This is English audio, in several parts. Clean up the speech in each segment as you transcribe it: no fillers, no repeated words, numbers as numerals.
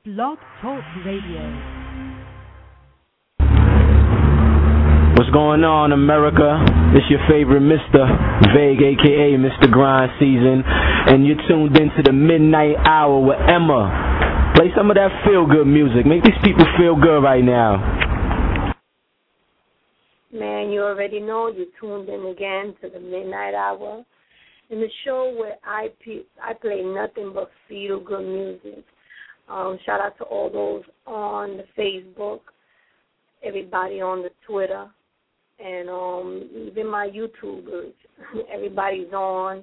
Blog Talk Radio. What's going on, America? It's your favorite Mr. Vague, a.k.a. Mr. Grind Season, and you're tuned into the Midnight Hour with Emma. Play some of that feel-good music. Make these people feel good right now. Man, you already know you tuned in again to the Midnight Hour, in the show where I play nothing but feel-good music. Shout out to all those on the Facebook, everybody on the Twitter, and even my YouTubers. Everybody's on,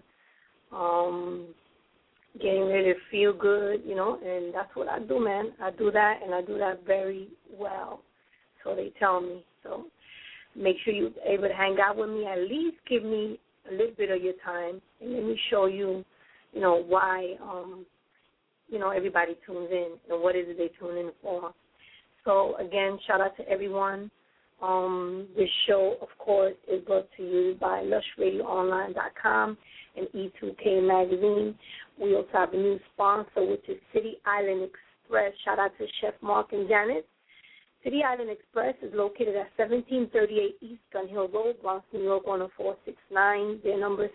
getting ready to feel good, and that's what I do, man. I do that, and I do that very well. So they tell me. So make sure you're able to hang out with me. At least give me a little bit of your time, and let me show you, why, everybody tunes in and what is it they tune in for. So, again, shout out to everyone. This show, of course, is brought to you by LushRadioOnline.com and E2K Magazine. We also have a new sponsor, which is City Island Express. Shout out to Chef Mark and Janet. City Island Express is located at 1738 East Gun Hill Road, Bronx, New York, 10469. Their number is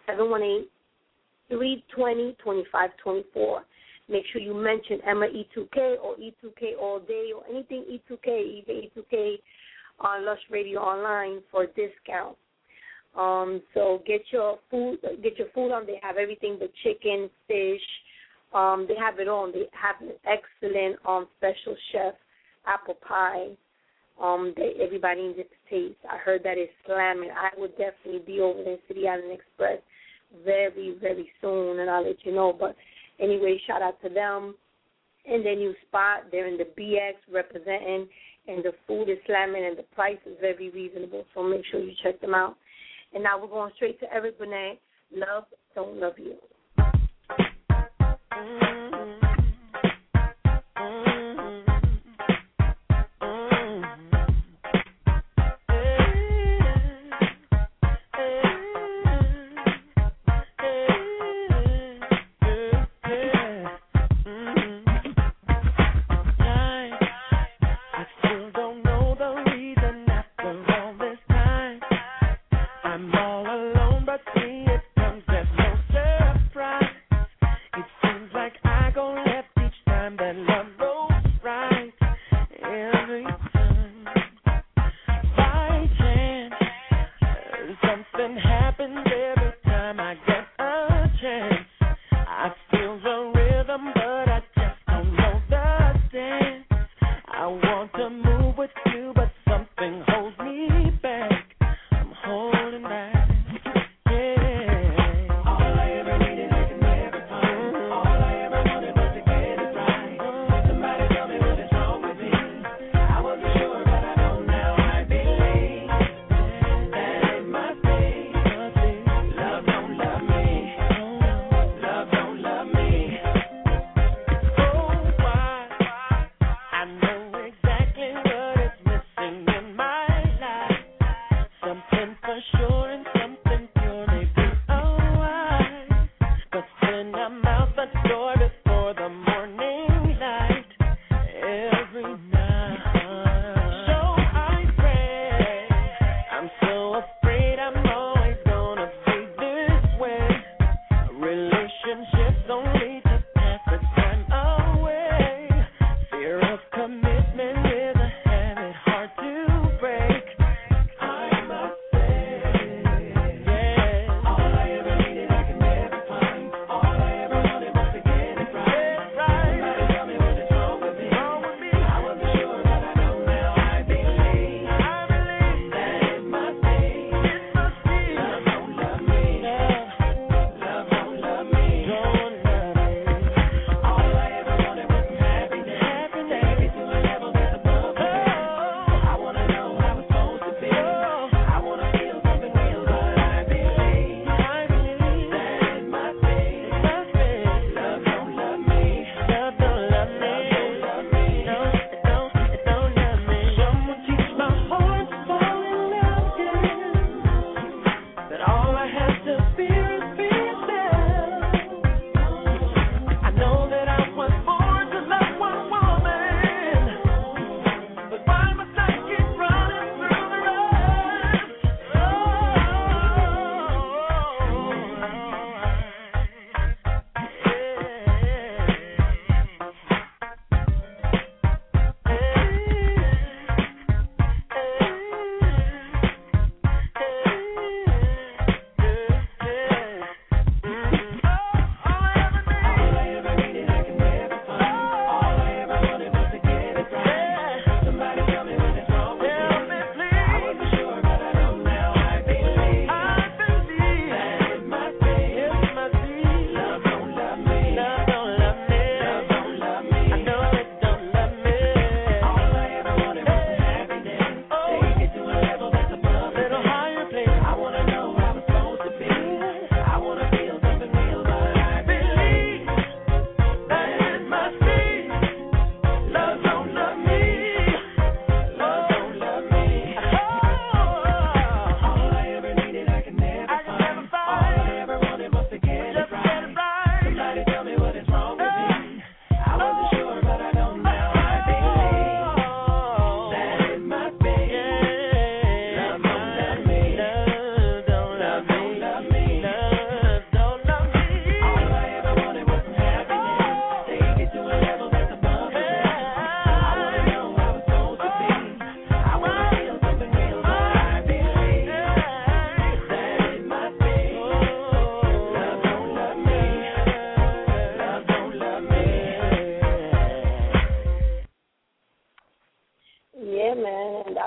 718-320-2524. Make sure you mention Emma E2K or E2K All Day or anything E2K, either E2K on Lush Radio Online for a discount. So get your food on. They have everything but chicken, fish. They have it on. They have an excellent special chef apple pie. Everybody needs to taste. I heard that it's slamming. I would definitely be over there in City Island Express very, very soon, and I'll let you know. But anyway, shout out to them. And their new spot, they're in the BX representing, and the food is slamming, and the price is very reasonable. So make sure you check them out. And now we're going straight to Eric Benet. Love, Don't Love You. Exactly what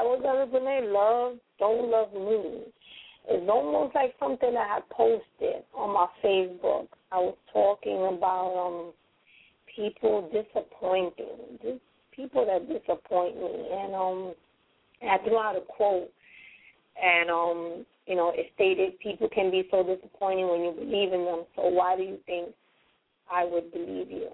I was Renee, love, don't love me. It's almost like something I had posted on my Facebook. I was talking about people disappointing, just people that disappoint me. And I threw out a quote, and, it stated, people can be so disappointing when you believe in them, so why do you think I would believe you?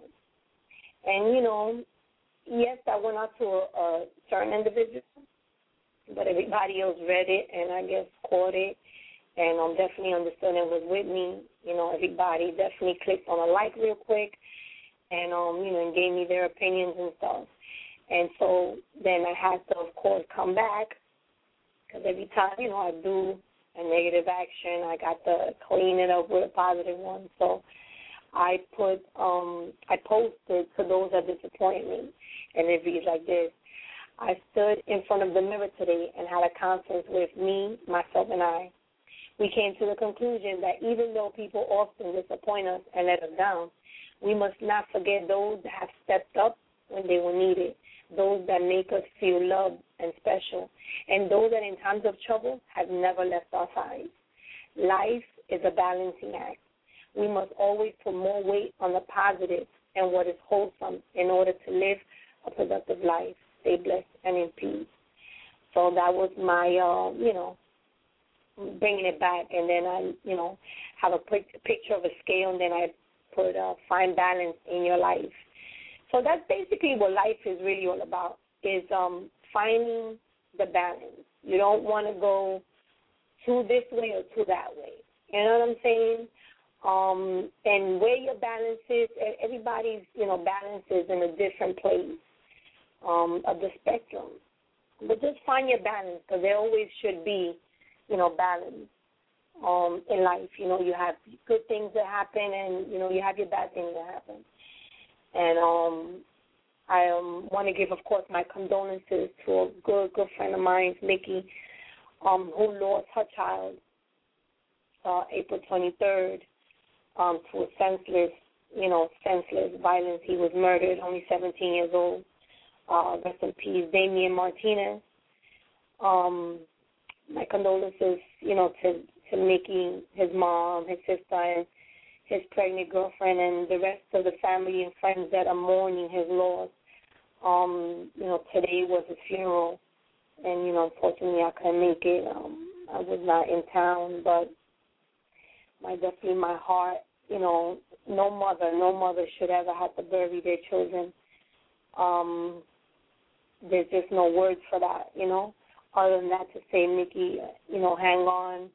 And, yes, I went out to a certain individual, but everybody else read it and I guess caught it, and definitely understood and was with me. Everybody definitely clicked on a like real quick, and and gave me their opinions and stuff. And so then I had to, of course, come back, because every time I do a negative action, I got to clean it up with a positive one. So I posted to those that disappoint me, and it reads like this. I stood in front of the mirror today and had a conference with me, myself, and I. We came to the conclusion that even though people often disappoint us and let us down, we must not forget those that have stepped up when they were needed, those that make us feel loved and special, and those that in times of trouble have never left our sides. Life is a balancing act. We must always put more weight on the positive and what is wholesome in order to live a productive life, stay blessed and in peace. So that was my, bringing it back. And then I, have a picture of a scale, and then I put find balance in your life. So that's basically what life is really all about, is finding the balance. You don't want to go too this way or too that way. You know what I'm saying? And where your balance is, everybody's, balance is in a different place of the spectrum. But just find your balance, because there always should be, balance in life. You have good things that happen, and, you have your bad things that happen. And I want to give, of course, my condolences to a good friend of mine, Mickey, who lost her child April 23rd to a senseless violence. He was murdered, only 17 years old. Rest in peace, Damian Martinez. My condolences, to Mickey, his mom, his sister, and his pregnant girlfriend, and the rest of the family and friends that are mourning his loss. Today was his funeral, and, unfortunately I couldn't make it. I was not in town, but definitely my heart, no mother should ever have to bury their children. There's just no words for that, other than that to say, Mickey, hang on,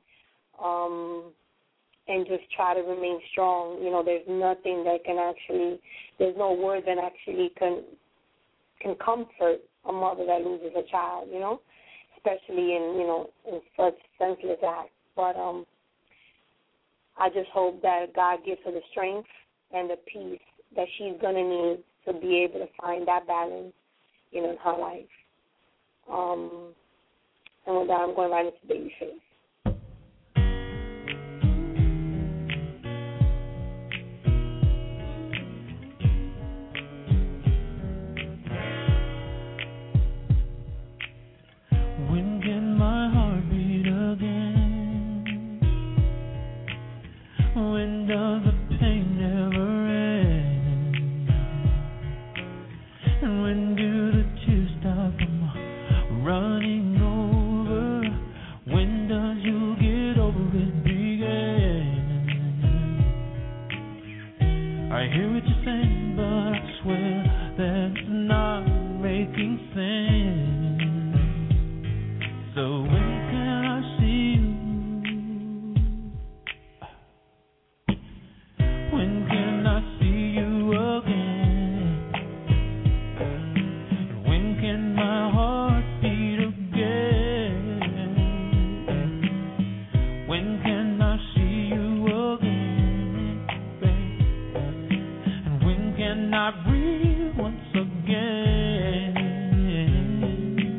and just try to remain strong. There's nothing that there's no word that actually can comfort a mother that loses a child, especially in such senseless acts. But I just hope that God gives her the strength and the peace that she's going to need to be able to find that balance, in her life. And with that, I'm going right into Babyface. Not breathe once again.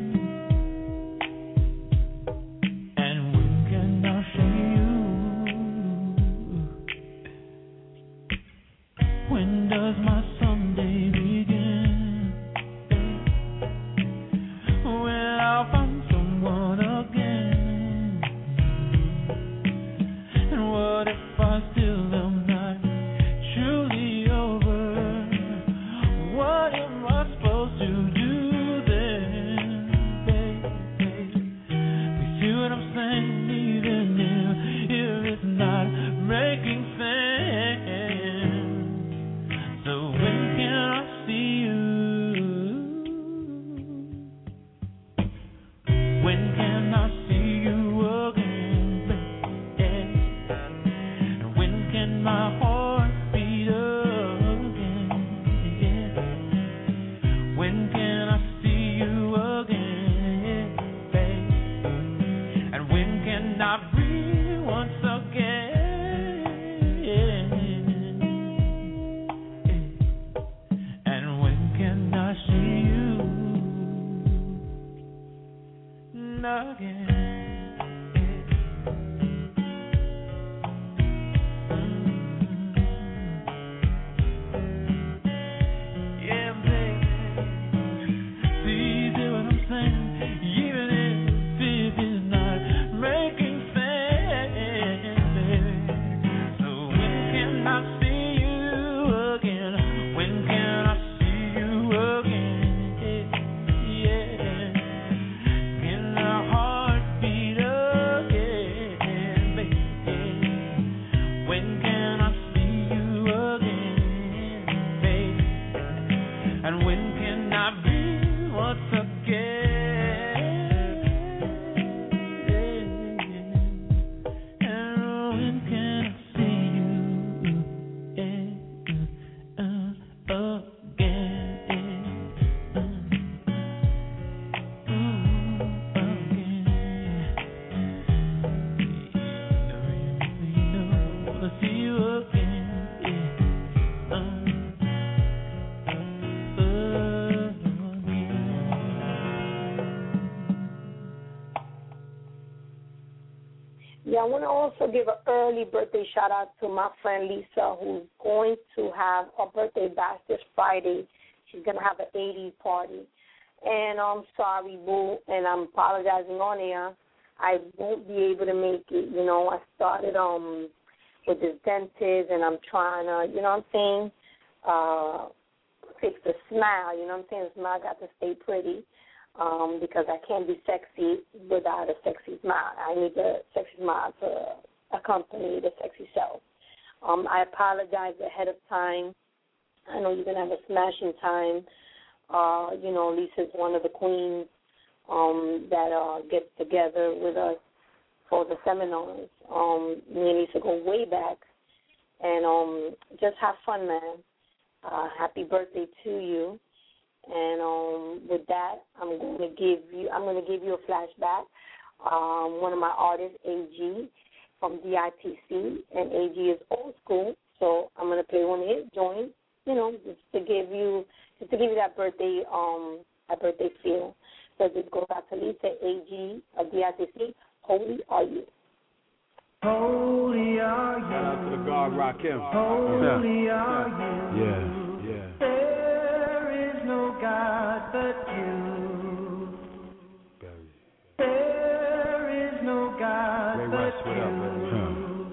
Yeah, I want to also give an early birthday shout out to my friend Lisa, who's going to have a birthday bash this Friday. She's going to have an 80s party. And I'm sorry, boo, and I'm apologizing on air. I won't be able to make it. You know, I started with this dentist, and I'm trying to, you know what I'm saying, fix the smile. You know what I'm saying? The smile got to stay pretty. Because I can't be sexy without a sexy smile. I need the sexy smile to accompany the sexy self. I apologize ahead of time. I know you're going to have a smashing time. You know, Lisa's one of the queens that gets together with us for the seminars. Me and Lisa go way back. And just have fun, man. Happy birthday to you. And with that, I'm going to give you a flashback. One of my artists, AG, from DITC, and AG is old school, so I'm going to play one of his joints, you know, just to give you that birthday feel. So this goes out to Lisa, AG of DITC. Holy are you? Holy are you. Shout out to the God Rakim. Holy are you. Yeah. No God but you. There is no God but you.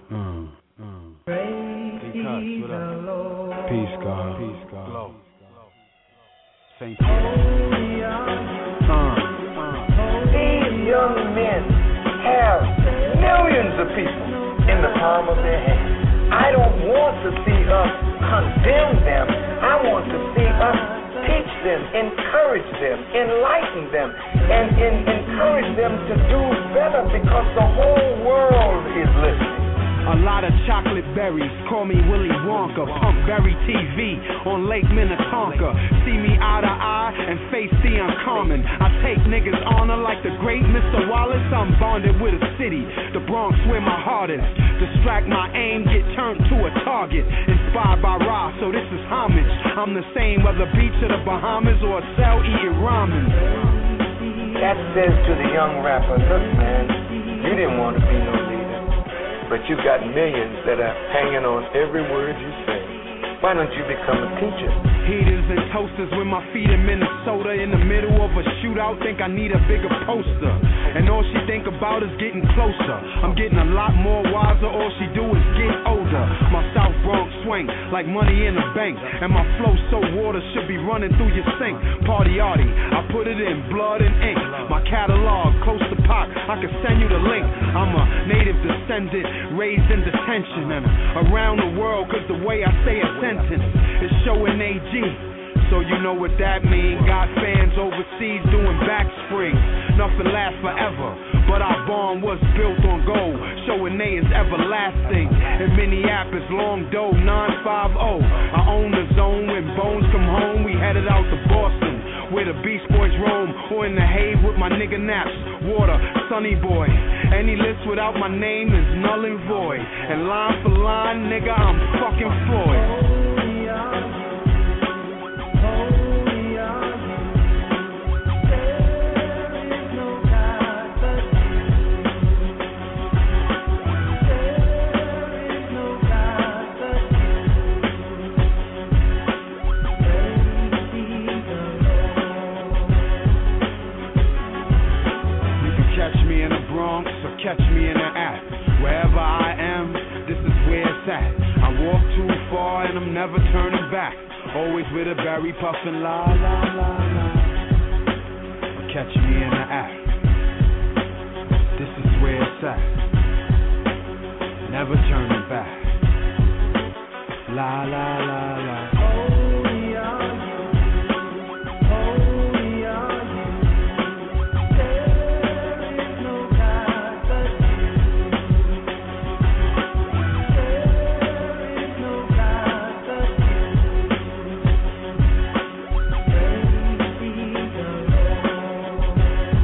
Praise the Lord. Peace, God. Peace, God. Thank you. These young men have millions of people in the palm of their hand. I don't want to see us condemn them. I want to see us teach them, encourage them, enlighten them, and encourage them to do better because the whole world is listening. A lot of chocolate berries, call me Willy Wonka. Pump Berry TV on Lake Minnetonka. See me eye to eye and face the uncommon. I take niggas honor like the great Mr. Wallace. I'm bonded with a city, the Bronx where my heart is. Distract my aim, get turned to a target. Inspired by Ra, so this is homage. I'm the same whether beach of the Bahamas or a cell eating ramen. That says to the young rapper, look man, you didn't want to be no leader, but you got millions that are hanging on every word you say. Why don't you become a teacher? Heaters and toasters with my feet in Minnesota. In the middle of a shootout, think I need a bigger poster. And all she think about is getting closer. I'm getting a lot more wiser, all she do is get older. My South Bronx swing like money in a bank. And my flow so water should be running through your sink. Party arty, I put it in blood and ink. My catalog close to Pac, I can send you the link. I'm a native descendant, raised in detention. And around the world, cause the way I say a sentence is showing AG. So you know what that mean. Got fans overseas doing back springs. Nothing lasts forever, but our bond was built on gold. Showing they is everlasting. In Minneapolis, long dough, 950. I own the zone. When Bones come home, we headed out to Boston, where the Beast Boys roam. Or in the Hague with my nigga Naps. Water, Sunny Boy. Any list without my name is null and void. And line for line, nigga, I'm fucking Floyd. me in the Bronx or catch me in the app. Wherever I am, this is where it's at. I walk too far and I'm never turning back. Always with a berry puffin' la la la la. Or catch me in the app. This is where it's at. Never turning back. La la la la. Holy are you. Holy are you. There is no God but you. There is no God but you. Praise be the Lord.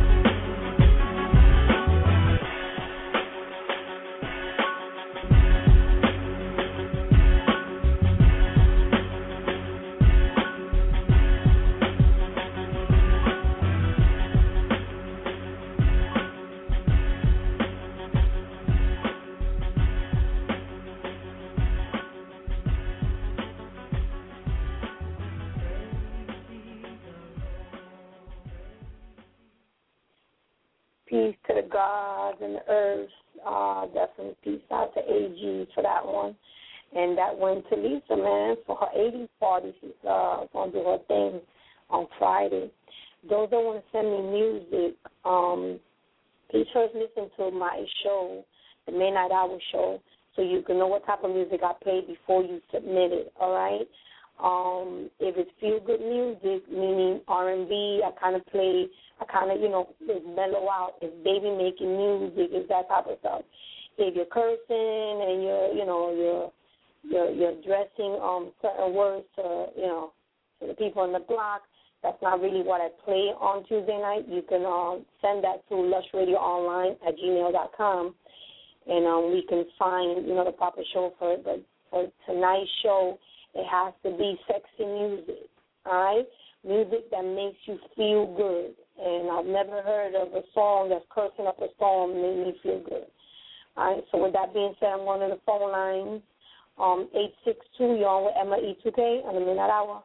Peace to the gods and the earth. Definitely peace out to AG for that one. And that went to Lisa, man, for her 80s party. She's going to do her thing on Friday. Those that want to send me music, please first listen to my show, the Midnight Hour show, so you can know what type of music I play before you submit it, all right? If it's feel-good music, meaning R&B, I kind of, mellow out. If baby making music, it's that type of stuff. If you're cursing and you're addressing certain words to the people on the block, that's not really what I play on Tuesday night. You can send that to lushradioonline@gmail.com, and we can find the proper show for it. But for tonight's show, it has to be sexy music, all right? Music that makes you feel good. And I've never heard of a song that's cursing up a song and made me feel good. All right, so with that being said, I'm going to the phone lines. 862, you're on with Emma E2K on the Midnight Hour.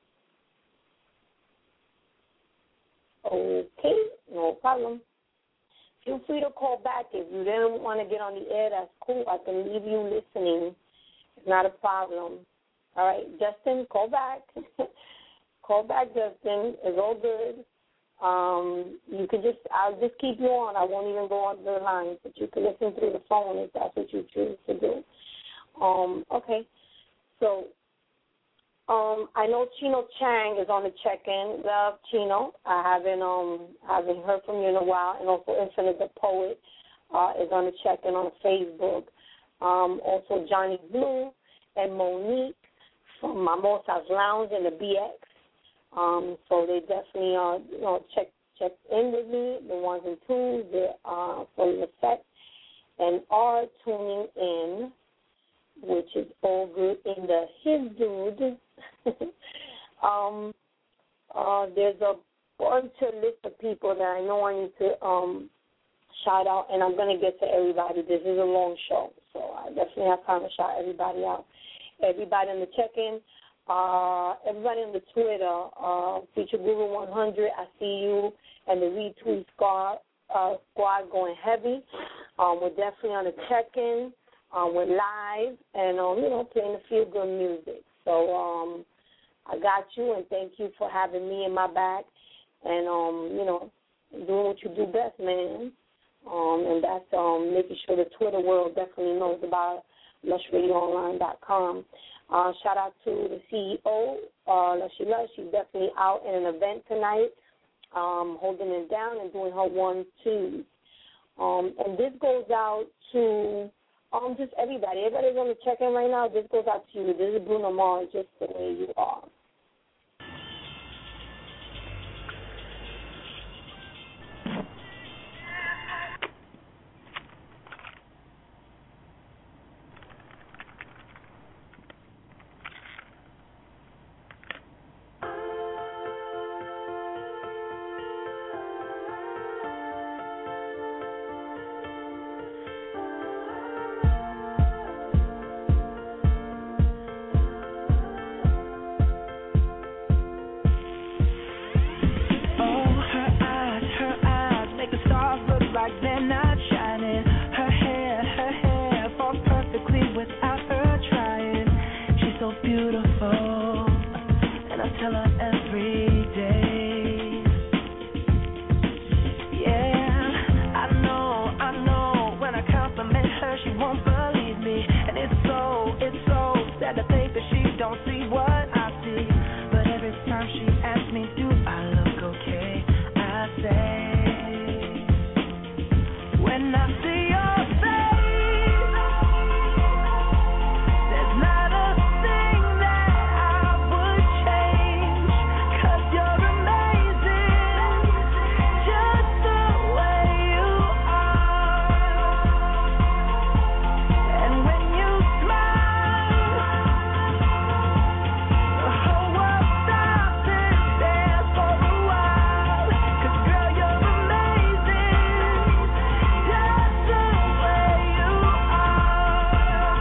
Okay, no problem. Feel free to call back. If you didn't want to get on the air, that's cool. I can leave you listening. It's not a problem. All right, Justin, call back. Call back, Justin. It's all good. I'll just keep you on. I won't even go on the line, but you can listen through the phone if that's what you choose to do. Okay. So, I know Chino Chang is on the check-in. Love, Chino. I haven't heard from you in a while. And also Infinite the Poet is on the check-in on Facebook. Also Johnny Blue and Monique from Mimosas Lounge and the BX. So they definitely check in with me, the ones and twos, they're fully effect, and are tuning in, which is all good in the his dude. There's a bunch of list of people that I know I need to shout out, and I'm going to get to everybody. This is a long show, so I definitely have time to shout everybody out. Everybody in the check-in. Everybody on the Twitter, Feature Guru 100, I see you, and the retweet squad going heavy. We're definitely on the check-in. We're live and, playing the feel-good music. So I got you, and thank you for having me in my back and, doing what you do best, man. And that's making sure the Twitter world definitely knows about lushradioonline.com. Shout out to the CEO, Lushy Lush. She's definitely out in an event tonight, holding it down and doing her 1-2s. And this goes out to just everybody. Everybody's on the check-in right now. This goes out to you. This is Bruno Mars, just the way you are. they're not shining. Her hair falls perfectly without her trying. She's so beautiful, and I tell her every day. Yeah, I know, when I compliment her, she won't believe me. And it's so sad to think that she don't see what I see. But every time she asks me, do I look okay? I say, when I see your face, there's not a thing that I would change. 'Cause you're amazing, just the way you are. And when you smile, the whole world stops and stares for a while. 'Cause girl, you're amazing, just the way you are.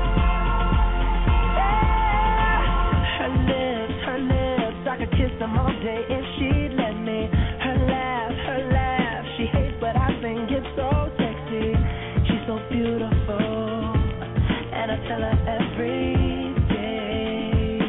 Yeah. Her lips, I could kiss them all day if she'd let me. Her laugh, she hates but I think it's so sexy. She's so beautiful, and I tell her every day.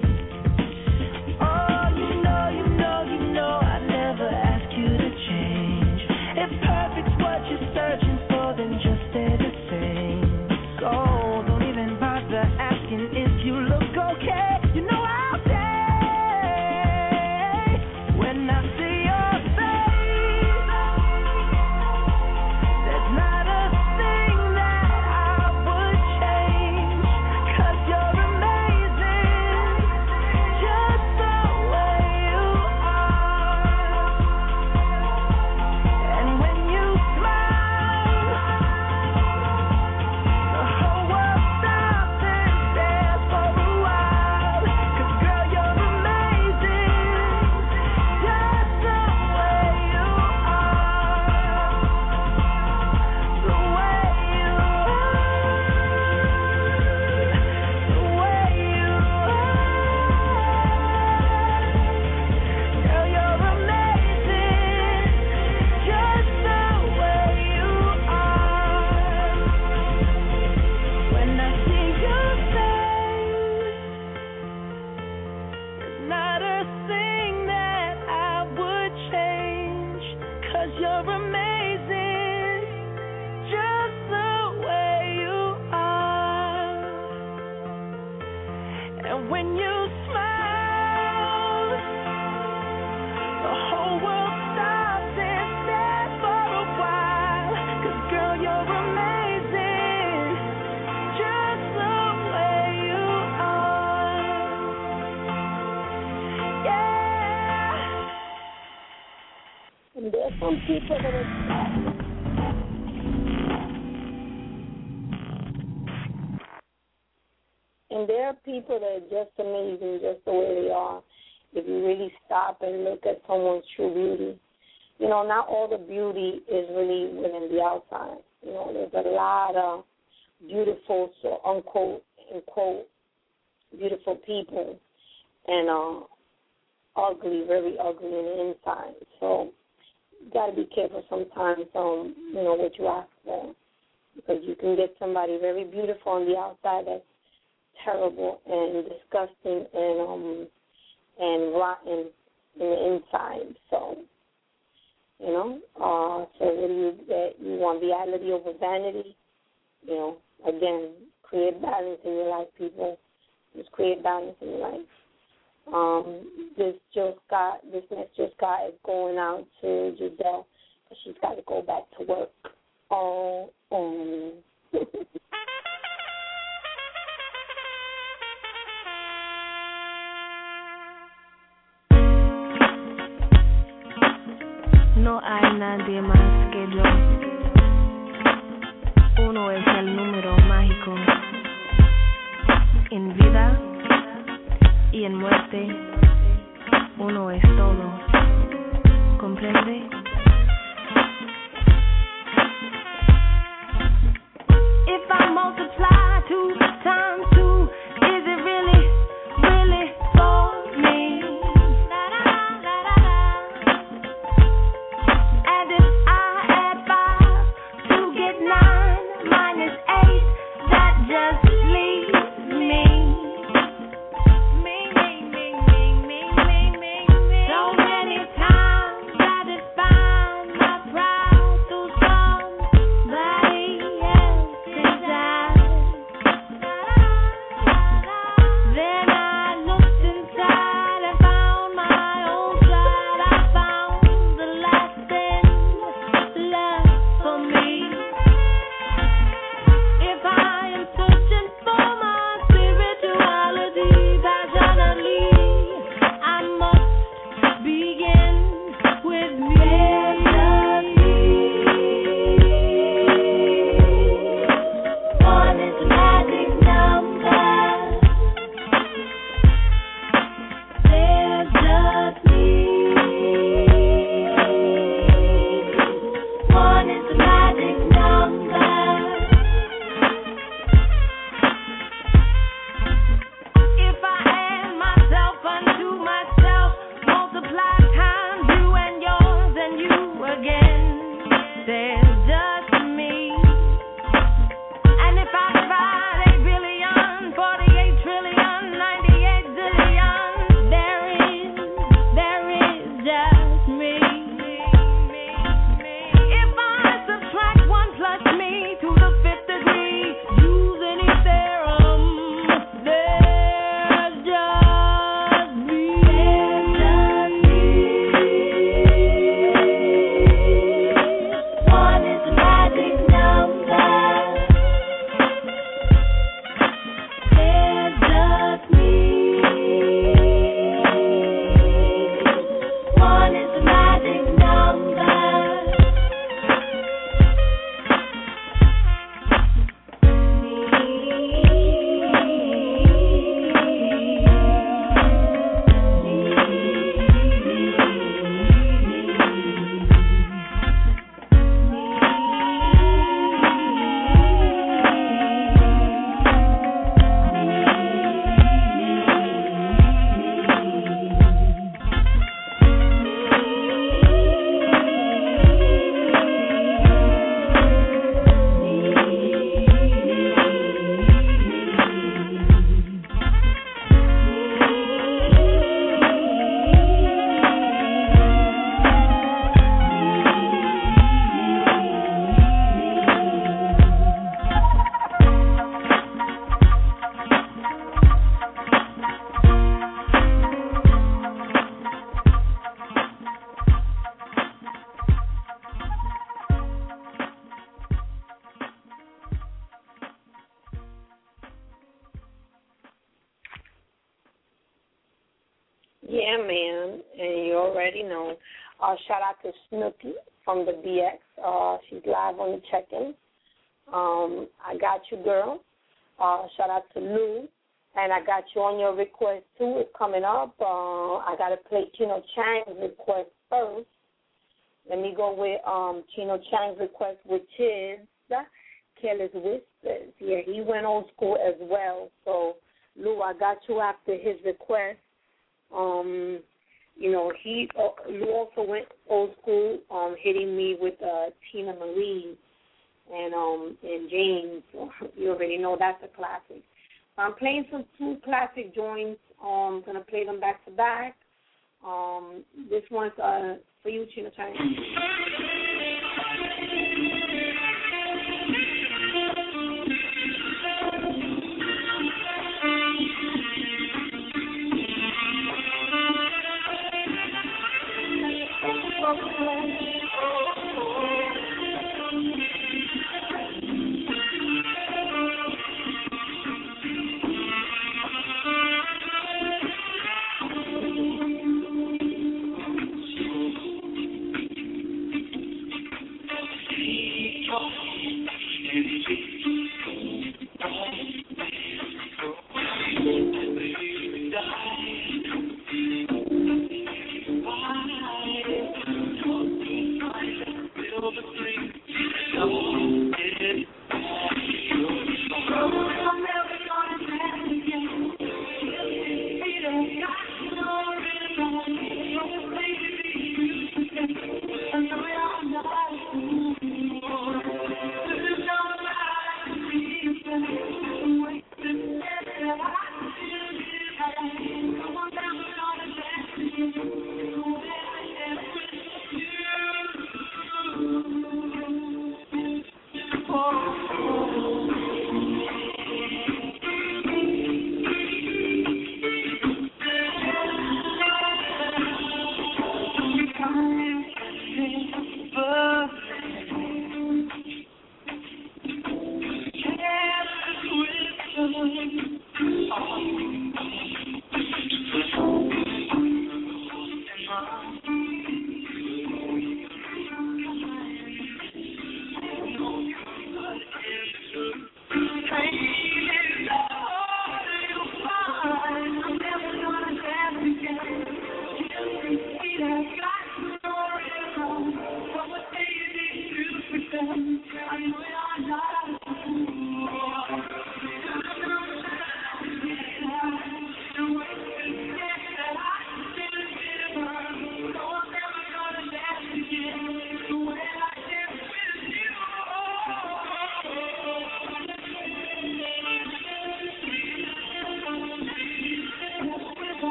Oh, you know, I never ask you to change. If perfect's what you're searching for, then just stay the same. So don't even bother asking if you look okay. You know I'll say, when I see your face, there's not a thing that I would change. 'Cause you're amazing, just the way you are. And when you smile, the whole world stops and stares for a while. 'Cause girl, you're amazing, just the way you are. The way you are. Girl, you're amazing, just the way you are. When I see your face, there's not a thing that I would change. 'Cause you're amazing, just the way you are. And when you smile, the whole world stops and stares for a while. 'Cause girl, you're amazing, just the way you are. Yeah. And there's some people that are just amazing, just the way they are. If you really stop and look at someone's true beauty, you know, not all the beauty is really within the outside. You know, there's a lot of beautiful, so unquote, and quote, beautiful people, and ugly, very ugly in the inside. So you got to be careful sometimes, you know, what you ask for, because you can get somebody very beautiful on the outside that's terrible and disgusting and rotten in the inside. So, you know, so what do you want reality over vanity? You know, again, create balance in your life, people. Just create balance in your life. This next just guy is going out to Giselle, but she's got to go back to work. No hay nadie más que yo. Uno es el número mágico. En vida y en muerte, uno es todo. ¿Comprende? If I multiply 2 times 2, is it really, really for me? And if I add 5 just me. If I subtract 1 plus me to the 5th degree, use any theorem, there's just me. One is a magic number. There's just me. One is a magic number. Yeah, man, and you already know. Shout out to Snooki from the BX. She's live on the check-in. I got you, girl. Shout out to Lou. And I got you on your request, too. It's coming up. I got to play Chino Chang's request first. Let me go with Chino Chang's request, which is Careless Whispers. Yeah, he went old school as well. So, Lou, I got you after his request. You know, Lou also went old school, hitting me with Tina Marie and James. You already know that's a classic. I'm playing some 2 classic joints. I'm gonna play them back to back. This one's for you, Chino Chang.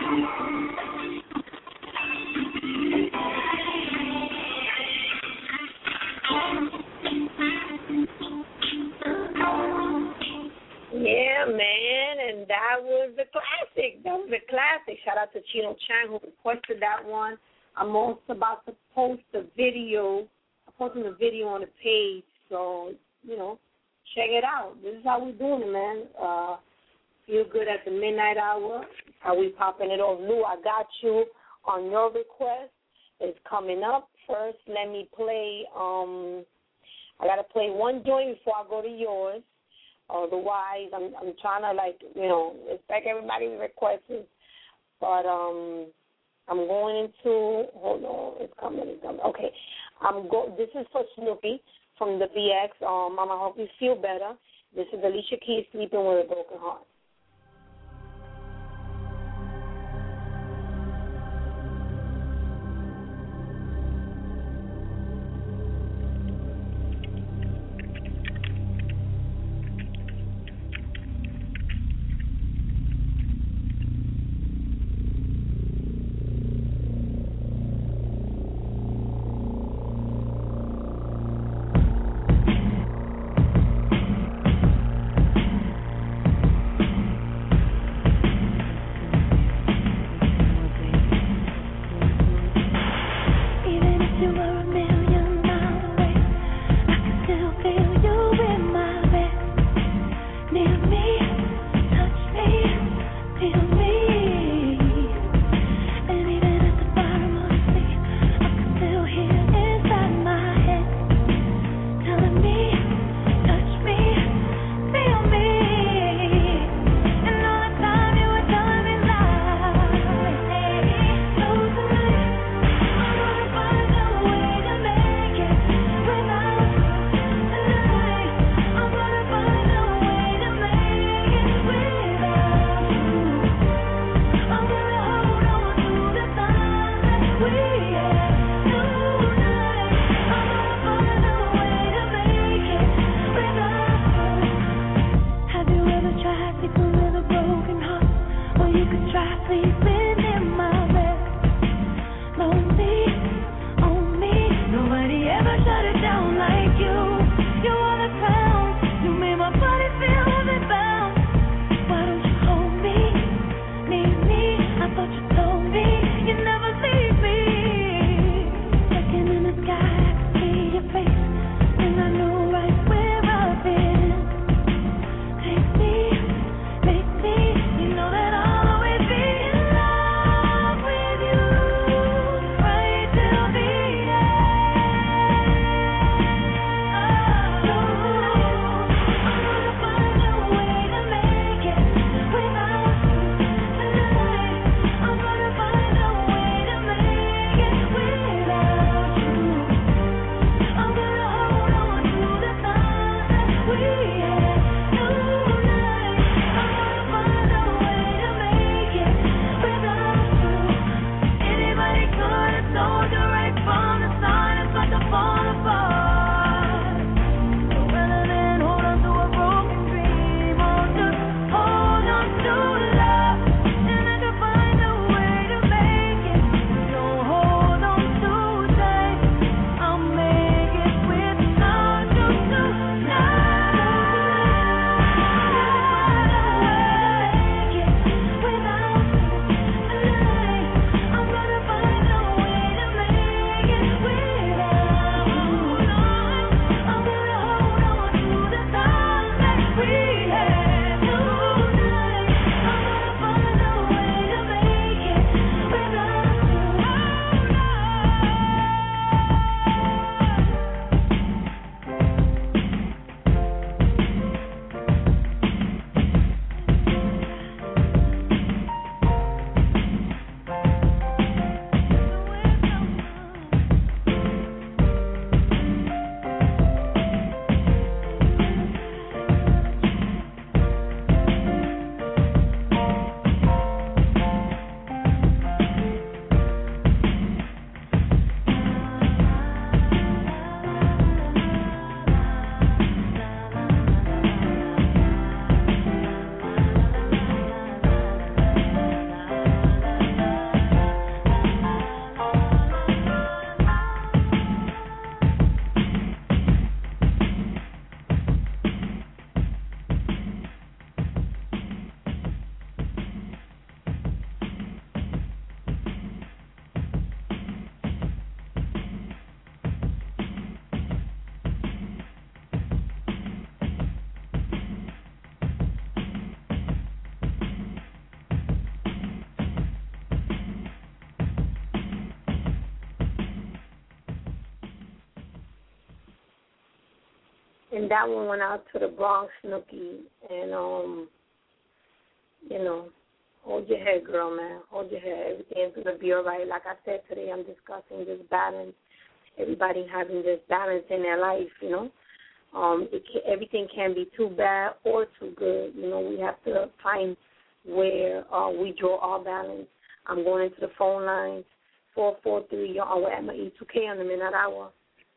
Yeah, man, and that was a classic. That was a classic. Shout out to Chino Chang who requested that one. I'm also about to post a video. I'm posting a video on the page, so, check it out. This is how we doing it, man. Feel good at the midnight hour. How we popping it off. Lou, I got you on your request. It's coming up. First, let me play, I got to play one joint before I go to yours. Otherwise, I'm trying to, respect everybody's requests. But I'm going into, hold on, it's coming. Okay. This is for Snoopy from the BX. Mama, I hope you feel better. This is Alicia Keys, Sleeping with a Broken Heart. Make me, you know that I'll always be in love. And that one went out to the Bronx Snooki. And, hold your head, girl, man. Hold your head. Everything's going to be all right. Like I said today, I'm discussing this balance. Everybody having this balance in their life, everything can be too bad or too good. We have to find where we draw our balance. I'm going into the phone lines, 443, y'all, with Emma E2K on the Midnight Hour.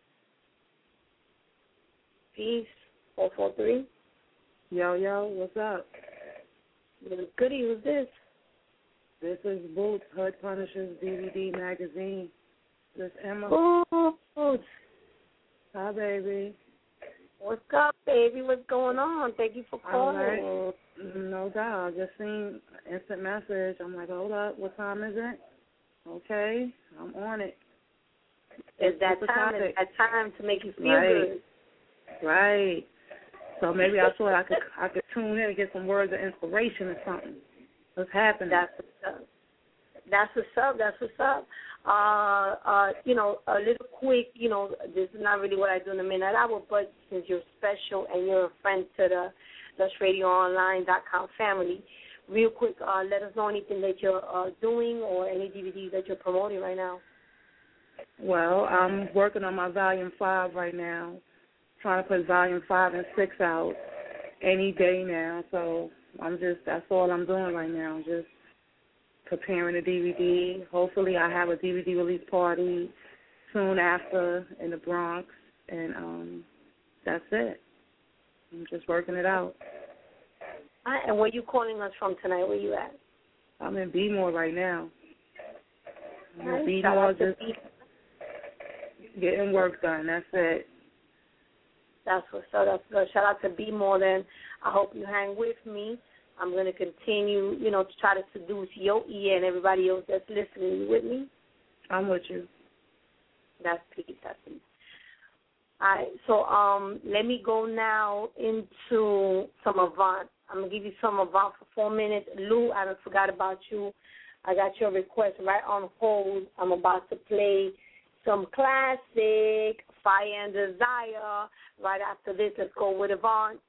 Peace, 443. Yo, what's up? Goody, who's this? This is Boots, Hood Punishers DVD magazine. This Emma. Boots. Hi, baby. What's up, baby? What's going on? Thank you for calling. All right. No doubt. I just seen an instant message. I'm like, hold up. What time is it? Okay, I'm on it. It's that time. It's that time to make you feel good. Right. So maybe I thought I could tune in and get some words of inspiration or something. What's happening? That's what's up. A little quick, this is not really what I do in the Midnight Hour, but since you're special and you're a friend to the LushRadioOnline.com family, real quick, let us know anything that you're doing or any DVDs that you're promoting right now. Well, I'm working on my Volume 5 right now, trying to put Volume 5 and 6 out any day now. So that's all I'm doing right now, just preparing a DVD. Hopefully I have a DVD release party soon after in the Bronx, and that's it. I'm just working it out. And where you calling us from tonight? Where you at? I'm in B-More right now. I'm in B-More, just getting work done. That's it. That's what's up. That's good. Shout out to B-More then. I hope you hang with me. I'm going to continue, to try to seduce your ear and everybody else that's listening. You with me? I'm with you. That's peace. All right, so let me go now into some Avant. I'm going to give you some Avant for 4 minutes. Lou, I haven't forgot about you. I got your request right on hold. I'm about to play some classic Fire and Desire. Right after this, let's go with Avant.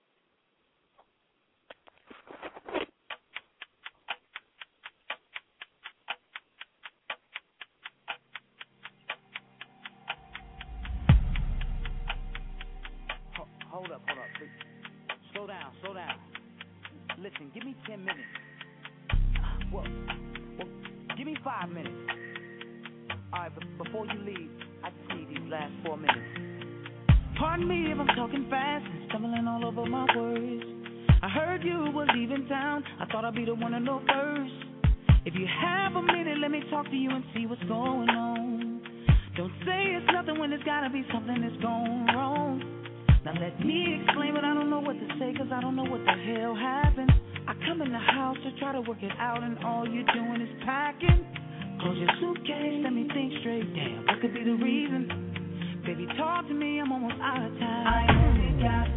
Hold up, please. Slow down. Listen, give me 10 minutes. Well, give me 5 minutes. All right, but before you leave, I just need these last 4 minutes. Pardon me if I'm talking fast and stumbling all over my words. I heard you were leaving town. I thought I'd be the one to know first. If you have a minute, let me talk to you and see what's going on. Don't say it's nothing when there's gotta be something that's going wrong. Now let me explain, but I don't know what to say, cause I don't know what the hell happened. I come in the house to try to work it out, and all you're doing is packing. Close your suitcase, let me think straight. Damn, what could be the reason? Baby, talk to me, I'm almost out of time. I only got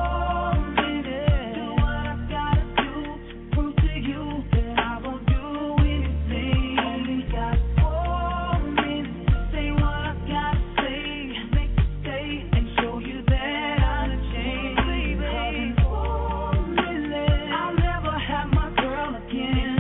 4 minutes. Do what I gotta do to prove to you that I won't do anything. Only got 4 minutes to say what I gotta say, make you stay and show you that I'm a change, baby. 4 minutes, I'll never have my girl again.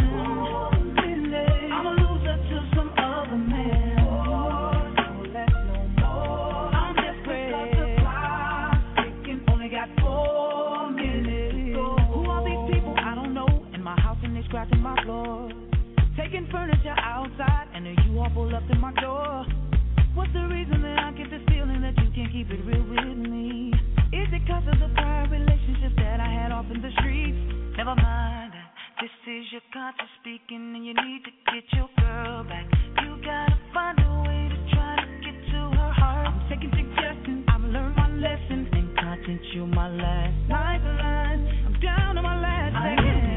4 minutes, I'm a loser to some other man. Don't let no more. I'm desperate. The clock's ticking. Only got 4 minutes to go. Who are these people? I don't know. In my house and they scratching my floor. Taking furniture outside and then you all pull up to my door. What's the reason that I get this feeling that you can't keep it real with me? Is it because of the prior relationships that I had off in the streets? Never mind that. This is your conscience speaking and you need to get your girl back. You gotta find a way to try to get to her heart. I'm taking suggestions, I've learned my lesson, and content you my last lifeline. I'm down to my last second.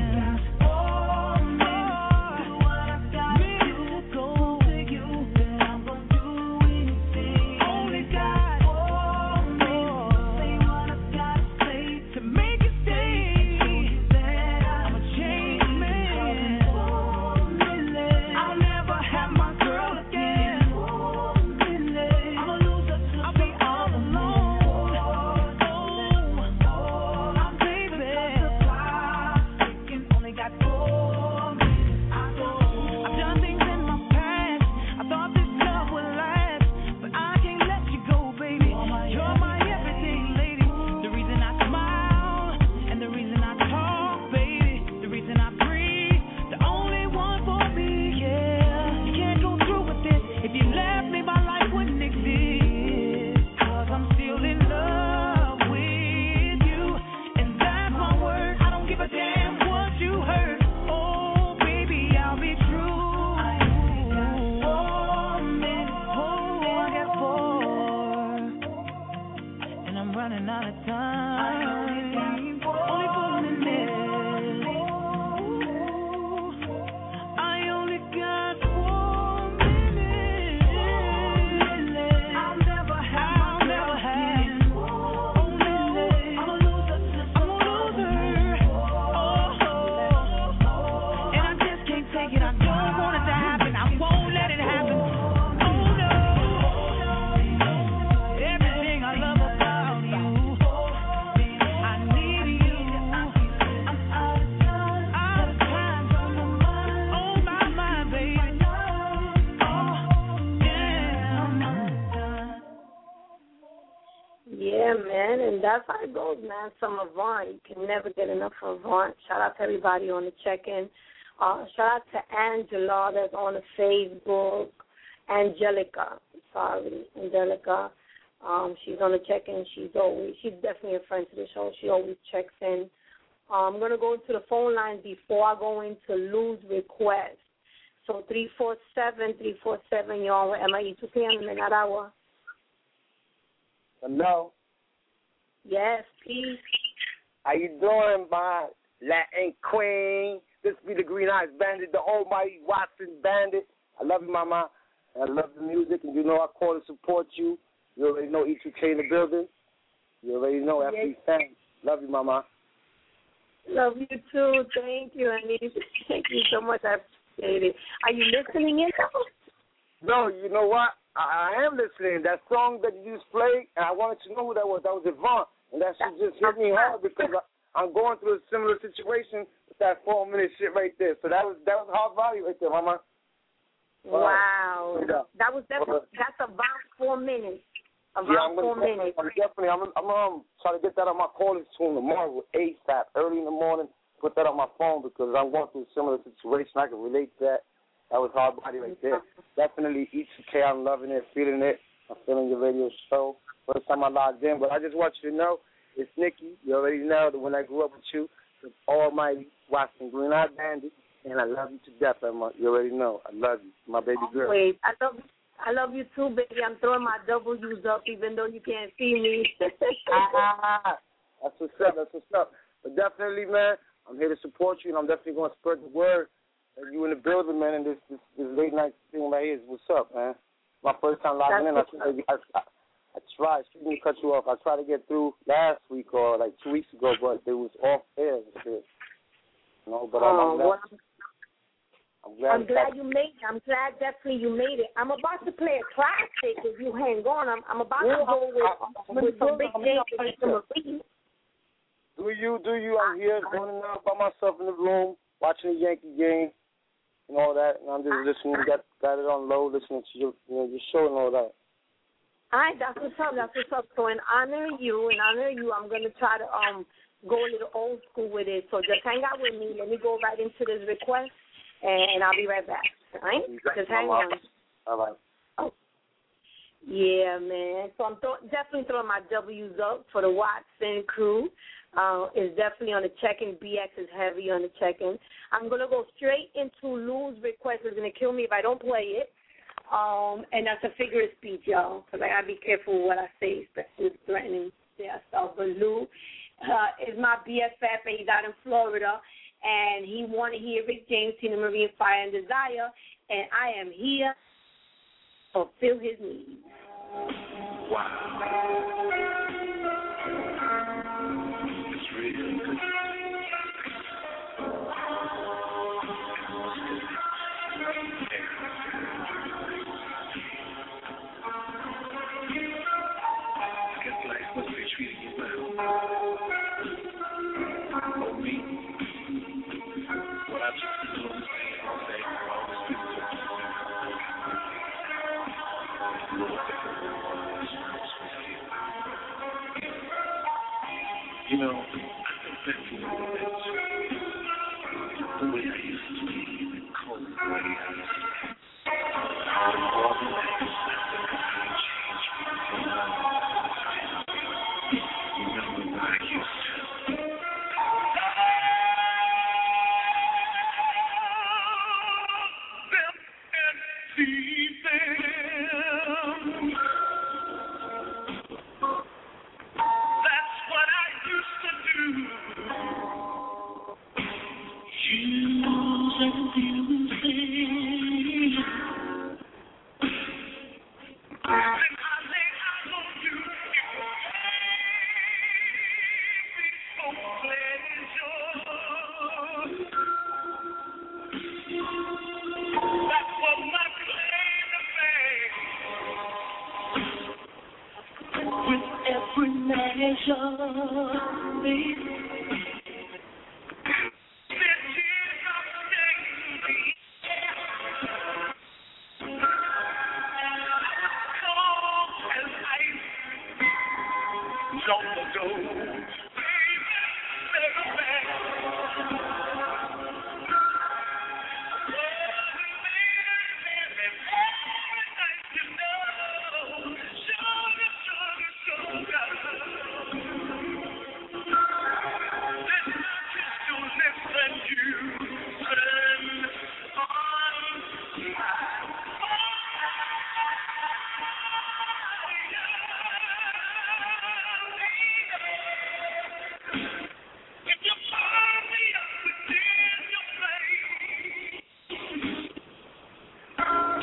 Have that's how it goes, man. Some Avant. You can never get enough of Avant. Shout out to everybody on the check-in. Shout out to Angela that's on the Facebook. Angelica. She's on the check-in. She's definitely a friend to the show. She always checks in. I'm going to go into the phone line before I go into Lou's request. So 347, you're on with MIE2K on the Midnight Hour. Hello. Yes, peace. How you doing, my Latin queen? This be the Green Eyes Bandit, the almighty Watson Bandit. I love you, mama. I love the music, and you know I call to support you. You already know E2K in the building. You already know FB fans. Love you, mama. Love you, too. Thank you, Annie. Thank you so much. I appreciate it. Are you listening in? No, you know what? I am listening. That song that you just played, and I wanted to know who that was. That was Avant, and that shit just hit me hard because I'm going through a similar situation with that 4-minute shit right there. So that was hard value right there, mama. Wow. That's about 4 minutes. I'm definitely try to get that on my calling tune tomorrow ASAP, early in the morning. Put that on my phone because I'm going through a similar situation. I can relate to that. That was hard body right there. Definitely E2K. I'm loving it, feeling it. I'm feeling your radio show. First time I logged in, but I just want you to know it's Nikki. You already know that when I grew up with you, the almighty Watson Green Eye Bandit, and I love you to death, Emma. You already know. I love you, my baby girl. Wait, I love you too, baby. I'm throwing my W's up even though you can't see me. That's what's up. That's what's up. But definitely, man, I'm here to support you, and I'm definitely going to spread the word that you in the building, man, and this late night thing right here is what's up, man. My first time logging in, I tried, excuse me to cut you off, I tried to get through last week or like 2 weeks ago, but it was off air and shit. You know, but I'm glad you made it. I'm glad definitely you made it. I'm about to play a classic if you hang on. I'm about to go with some big names. Do you? I'm here going out by myself in the room, watching the Yankee game and all that, and I'm just listening, got it on low, listening to your show and all that. All right, that's what's up. So in honor of you, I'm going to try to go a little old school with it. So just hang out with me. Let me go right into this request, and I'll be right back. All right? Just hang on. All right. Oh. Yeah, man. So I'm definitely throwing my W's up for the Watson crew. Is definitely on the check-in. BX is heavy on the check-in. I'm going to go straight into Lou's request. It's going to kill me if I don't play it. And that's a figure of speech, y'all, because I got to be careful with what I say, especially threatening their stuff. But Lou is my BFF, and he's out in Florida, and he want to hear Rick James, Tina Marie, Fire and Desire, and I am here to fulfill his needs. Wow. It's really good. You know, I think back to the way I used to be, the cold way I used to be. How involving that is not the kind of change remember what I used to. Them and see them. Long ago,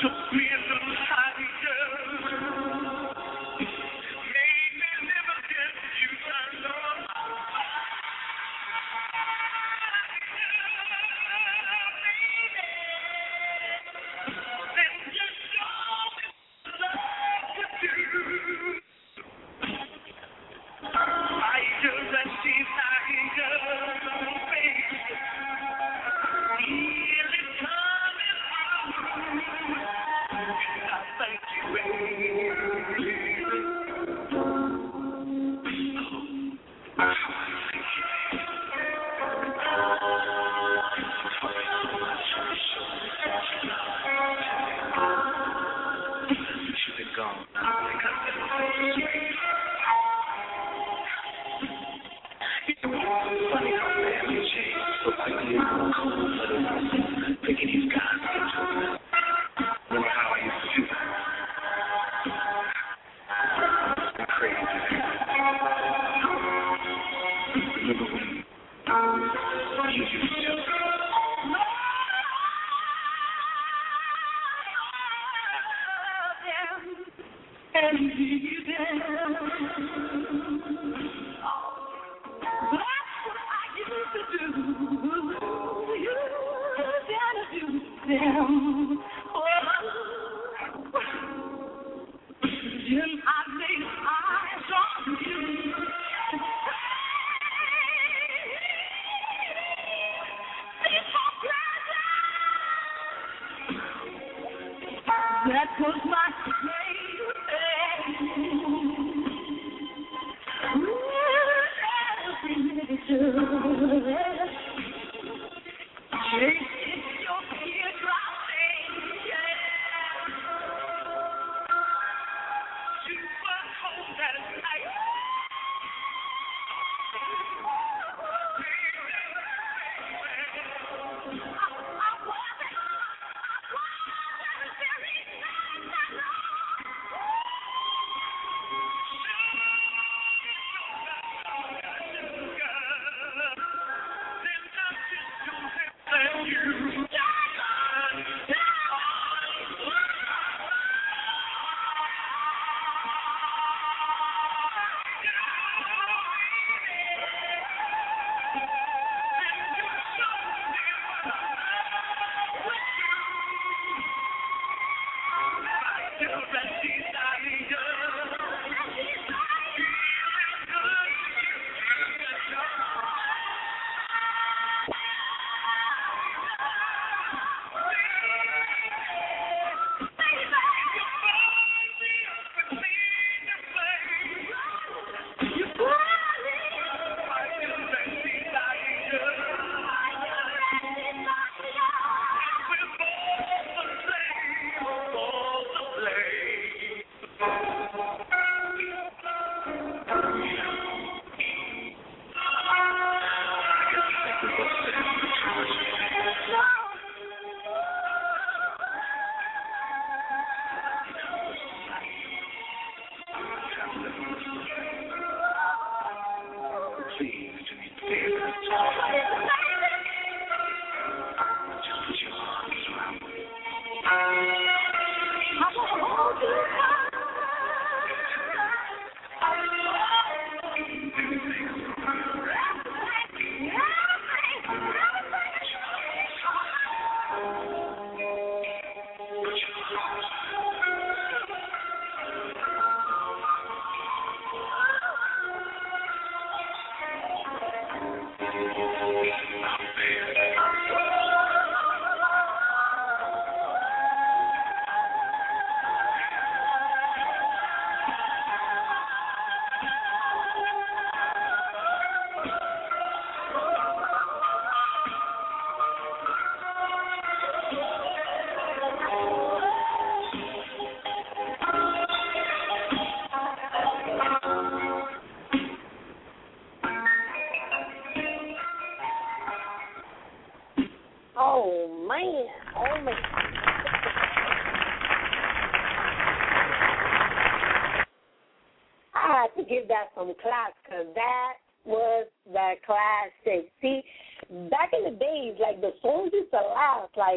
Give that some class, because that was the classic. See, back in the days, like, the songs used to last, like,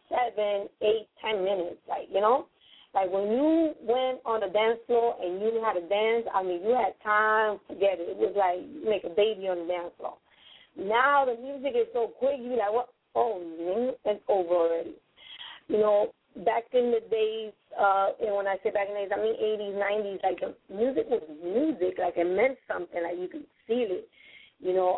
7, 8, 10 minutes, like, you know? Like, when you went on the dance floor and you had to dance, I mean, you had time, forget it. It was like you make a baby on the dance floor. Now the music is so quick, you be like, what? Oh, it's over already. You know, back in the days, and when I say back in the days, I mean 80s, 90s, like, the music was music. Like, it meant something. Like, you could feel it, you know,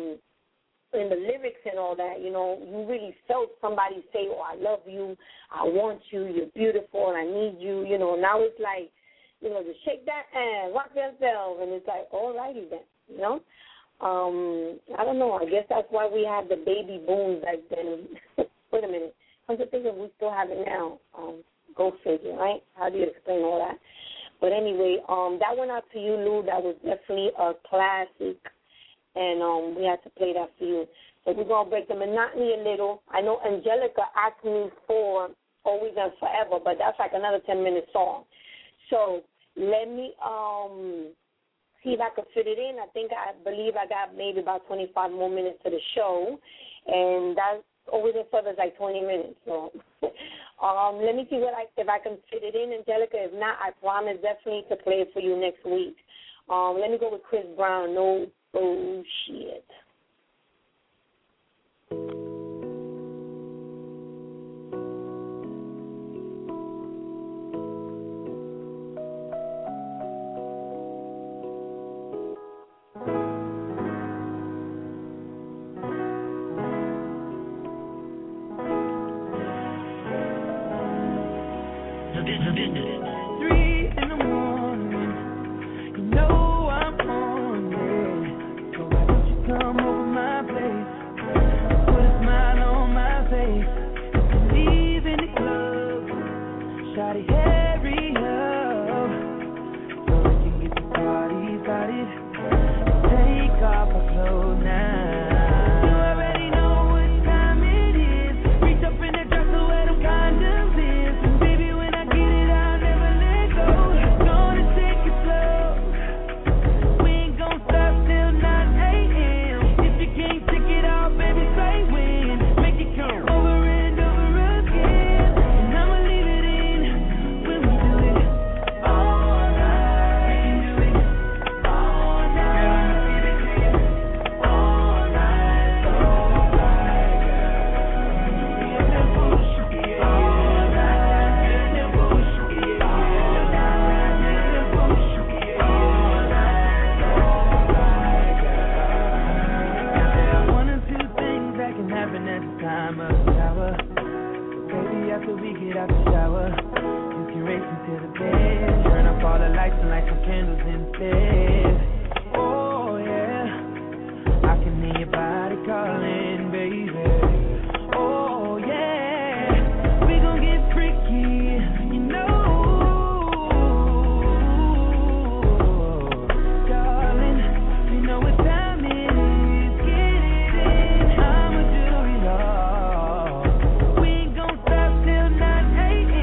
in the lyrics and all that, you know, you really felt somebody say, oh, I love you, I want you, you're beautiful, and I need you, you know. Now it's like, you know, just shake that ass, rock yourself, and it's like, all righty then, you know. I don't know, I guess that's why we had the baby boom back then. Wait a minute, I'm just thinking we still have it now. Go figure, right? How do you explain all that? But anyway, that went out to you, Lou. That was definitely a classic. And we had to play that for you. So we're going to break the monotony a little. I know Angelica asked me for Always and Forever, but that's like another 10-minute song. So let me see if I can fit it in. I believe I got maybe about 25 more minutes to the show. And that's Always and Forever is like 20 minutes. So let me see if I can fit it in, Angelica. If not, I promise definitely to play it for you next week. Let me go with Chris Brown. No bullshit.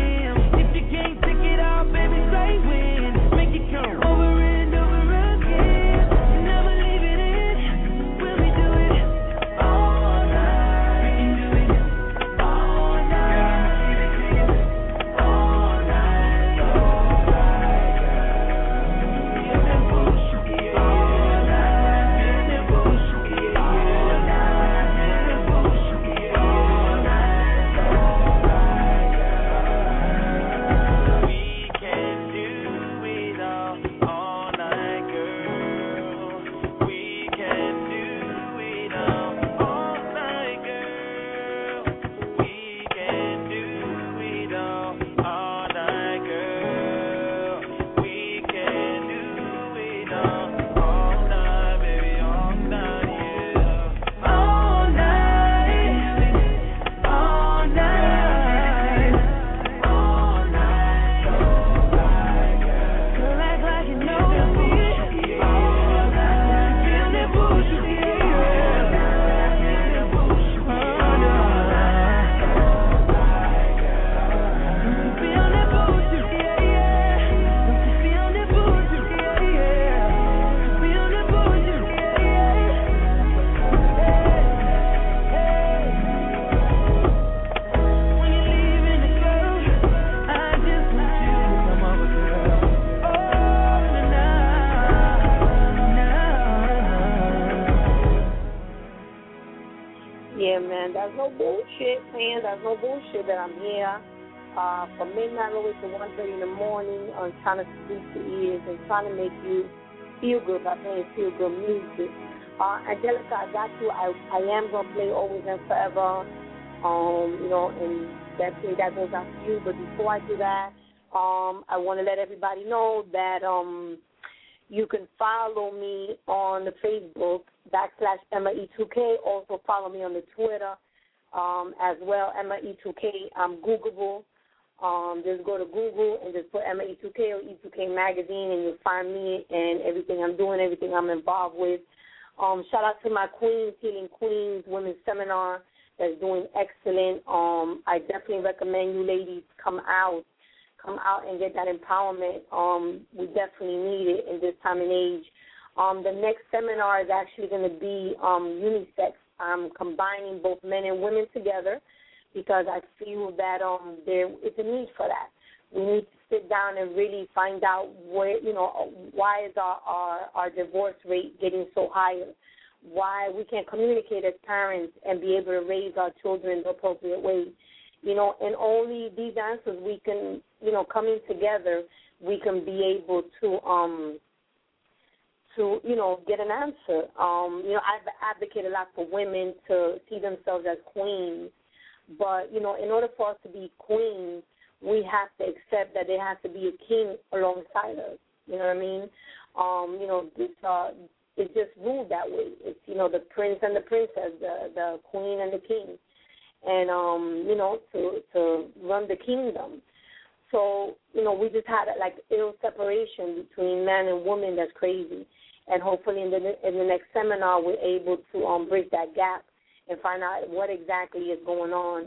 Over and over again. bullshit, man. There's no bullshit that I'm here from midnight all the way to 1:30 in the morning trying to speak to ears and trying to make you feel good by playing feel good music. Angelica, I got you. I am going to play Always and Forever, and definitely that goes out to you. But before I do that, I want to let everybody know that you can follow me on the Facebook, /EmmaE2K. Also follow me on the Twitter as well, EmmaE2K. I'm Googleable. Just go to Google and just put EmmaE2K or E2K Magazine, and you'll find me and everything I'm doing, everything I'm involved with. Shout out to my Queens, Healing Queens Women's Seminar that's doing excellent. I definitely recommend you ladies come out and get that empowerment. We definitely need it in this time and age. The next seminar is actually going to be unisex. I'm combining both men and women together because I feel that there is a need for that. We need to sit down and really find out where, why is our divorce rate getting so higher? Why we can't communicate as parents and be able to raise our children in the appropriate way. And only these answers we can, coming together, we can be able to get an answer. I've advocated a lot for women to see themselves as queens, but, in order for us to be queens, we have to accept that there has to be a king alongside us. You know what I mean? It's just ruled that way. It's, the prince and the princess, the queen and the king, and, to run the kingdom. So, we just had ill separation between man and woman that's crazy. And hopefully in the next seminar we're able to bridge that gap and find out what exactly is going on,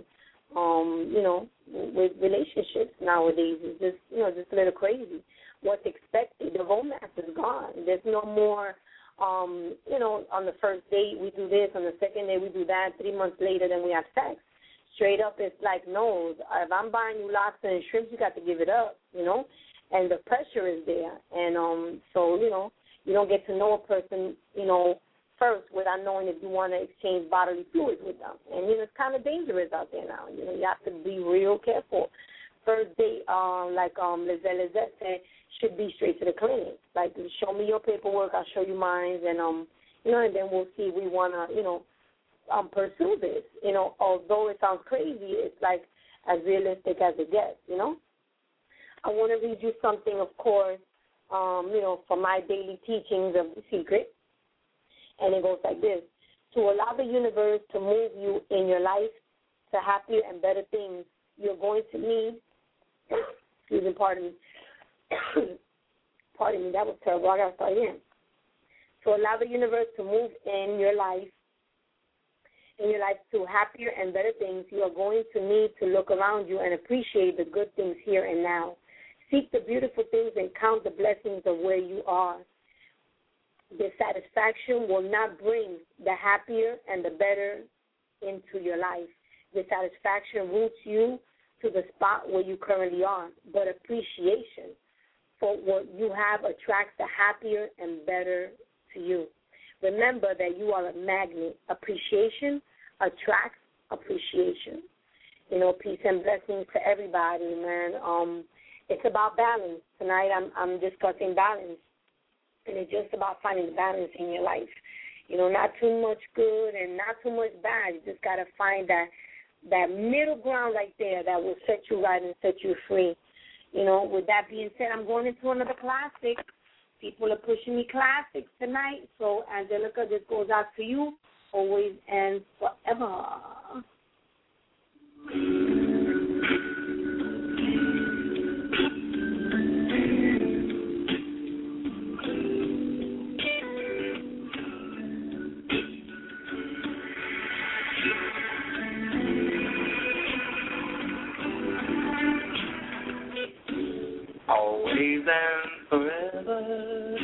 with relationships nowadays. It's just, just a little crazy. What's expected, the romance is gone. There's no more, on the first date we do this, on the second day we do that, 3 months later then we have sex. Straight up, it's like, no, if I'm buying you lobster and shrimp, you got to give it up, and the pressure is there. And so, you don't get to know a person, first without knowing if you want to exchange bodily fluids with them. And, it's kind of dangerous out there now. You have to be real careful. First date, Lizette said, should be straight to the clinic. Like, show me your paperwork, I'll show you mine, and, and then we'll see if we want to, pursue this. Although it sounds crazy, it's like as realistic as it gets, I want to read you something, of course, for my daily teachings of The Secret. And it goes like this: to allow the universe to move you in your life to happier and better things, you're going to need, pardon me, that was terrible, I got to start again. To allow the universe to move in your life to happier and better things, you are going to need to look around you and appreciate the good things here and now. Seek the beautiful things and count the blessings of where you are. The satisfaction will not bring the happier and the better into your life. The satisfaction roots you to the spot where you currently are, but appreciation for what you have attracts the happier and better to you. Remember that you are a magnet. Appreciation attracts appreciation. Peace and blessings to everybody, man. It's about balance. Tonight I'm discussing balance, and it's just about finding balance in your life. Not too much good and not too much bad. You just got to find that middle ground right there that will set you right and set you free. With that being said, I'm going into another classic. People are pushing me classics tonight. So, Angelica, this goes out to you, always and forever. Always and forever,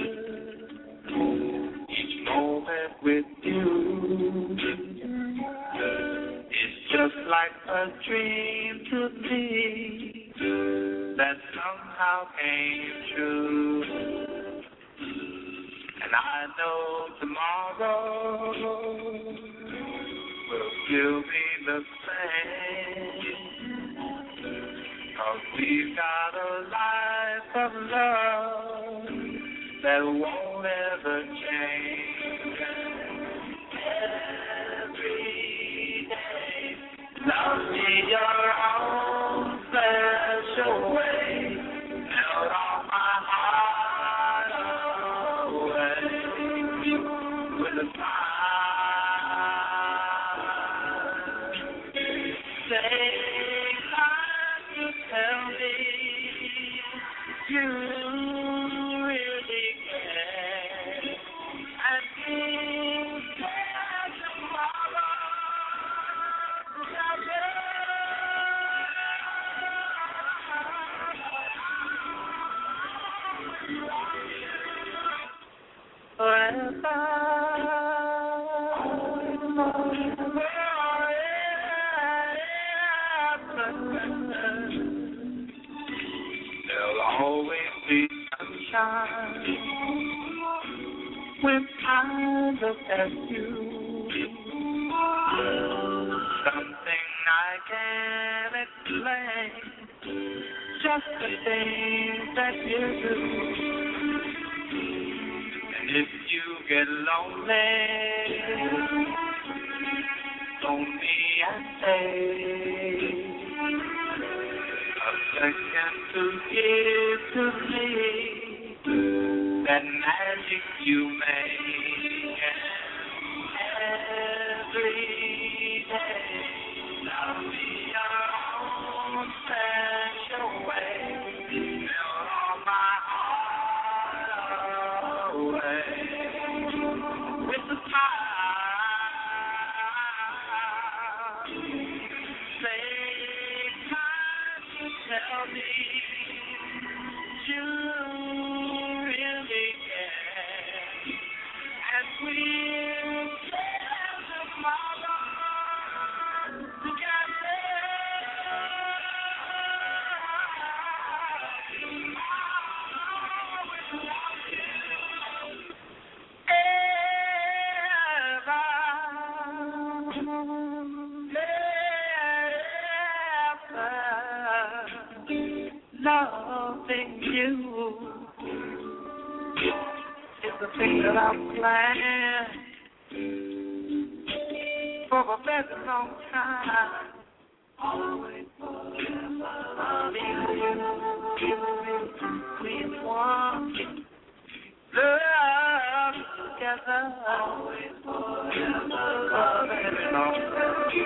each moment with you, it's just like a dream to me that somehow came true. And I know tomorrow will still be the 'cause we've got a life of love that won't ever change. Every day, love me your own special way. Melt all my heart away with a smile. Take time to tell me you really care. And you care tomorrow. There'll always be sunshine when I look at you. Something I can't explain, just the things that you do. If you get lonely, only I say a second to give to me that magic you make every day. Love me your own special way. Melt all my heart away with a smile. Take time to tell me you really care, and we'll share tomorrow together. Loving you is the thing that I've planned for a very long time. Always forever loving you, we want love together. Always forever loving you.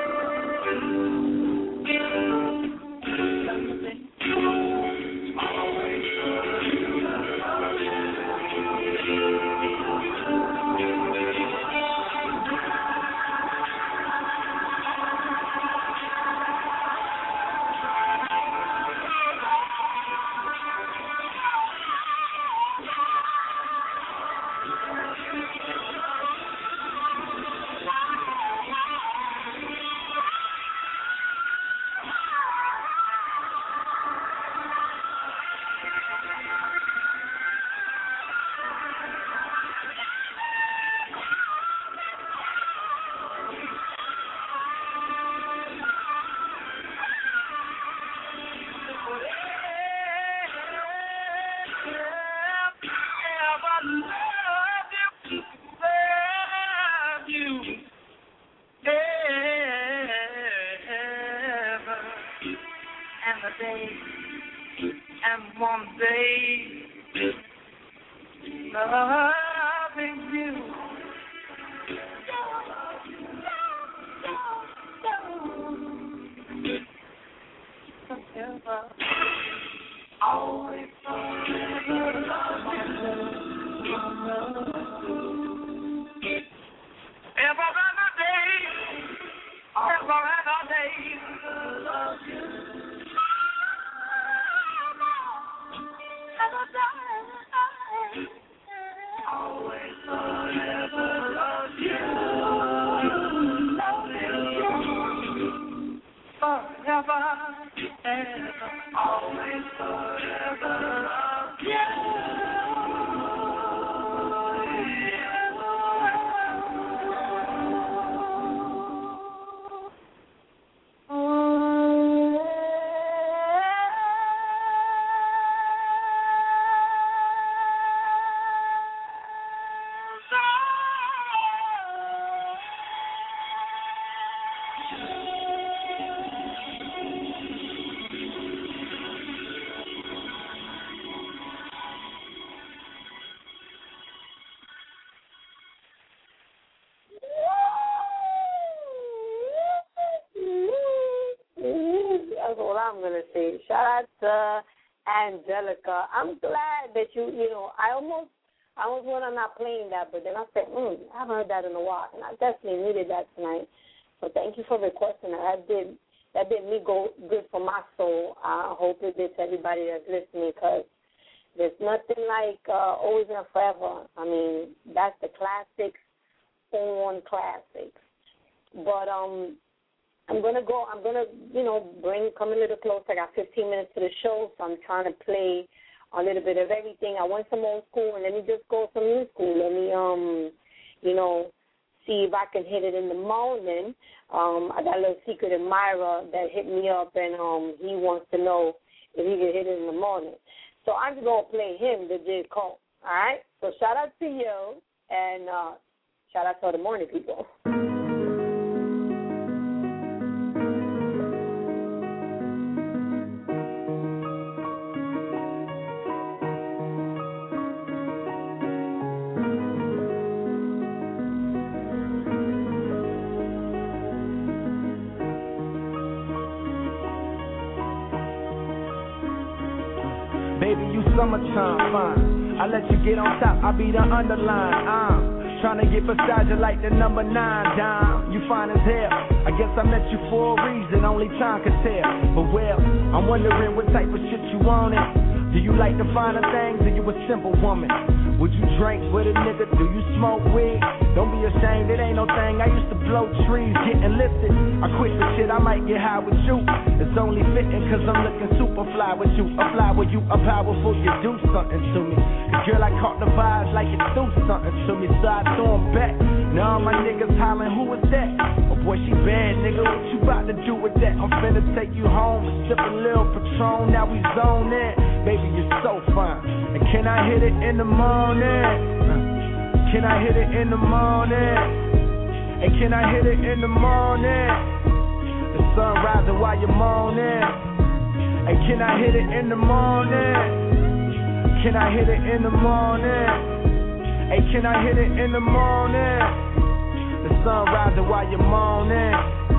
And one day, loving you. Forever, always forever loving you. Ever and a day, ever and a day, love you. Always forever love you. Forever, ever, always forever love you. all I'm going to say. Shout out to Angelica. I'm glad that you know, I almost went on not playing that, but then I said, I haven't heard that in a while, and I definitely needed that tonight. So thank you for requesting that. That did me good for my soul. I hope it did to everybody that's listening, because there's nothing like Always and Forever. I mean, that's the classics on classics. But I'm gonna come a little closer. I got 15 minutes to the show, so I'm trying to play a little bit of everything. I went some old school, and let me just go some new school. Let me see if I can hit it in the morning. I got a little secret admirer that hit me up, and he wants to know if he can hit it in the morning. So I'm just going to play him, the J. Cole. All right? So shout out to you, and shout out to all the morning people. Baby, you summertime fine. I let you get on top, I be the underline. I'm trying to get beside you like the number 9 dime. You fine as hell. I guess I met you for a reason, only time can tell. But well, I'm wondering what type of shit you wanted. Do you like the finer things, or you a simple woman? Would you drink with a nigga? Do you smoke weed? Don't be ashamed, it ain't no thing. I used to blow trees, getting lifted. I quit the shit, I might get high with you. It's only fitting cause I'm looking super fly with you. A fly with you, a powerful, you do something to me. Cause girl, I caught the vibes like you do something to me. So I threw them back. Now all my niggas hollering, who is that? Oh boy, she bad, nigga, what you about to do with that? I'm finna take you home and sip a little Patron. Now we zone in. Baby, you're so fine. And can I hit it in the morning? Can I hit it in the morning? And can I hit it in the morning? The sun rising while you're moaning. And can I hit it in the morning? Can I hit it in the morning? Hey, can I hit it in the morning? The sun rising while you're moaning.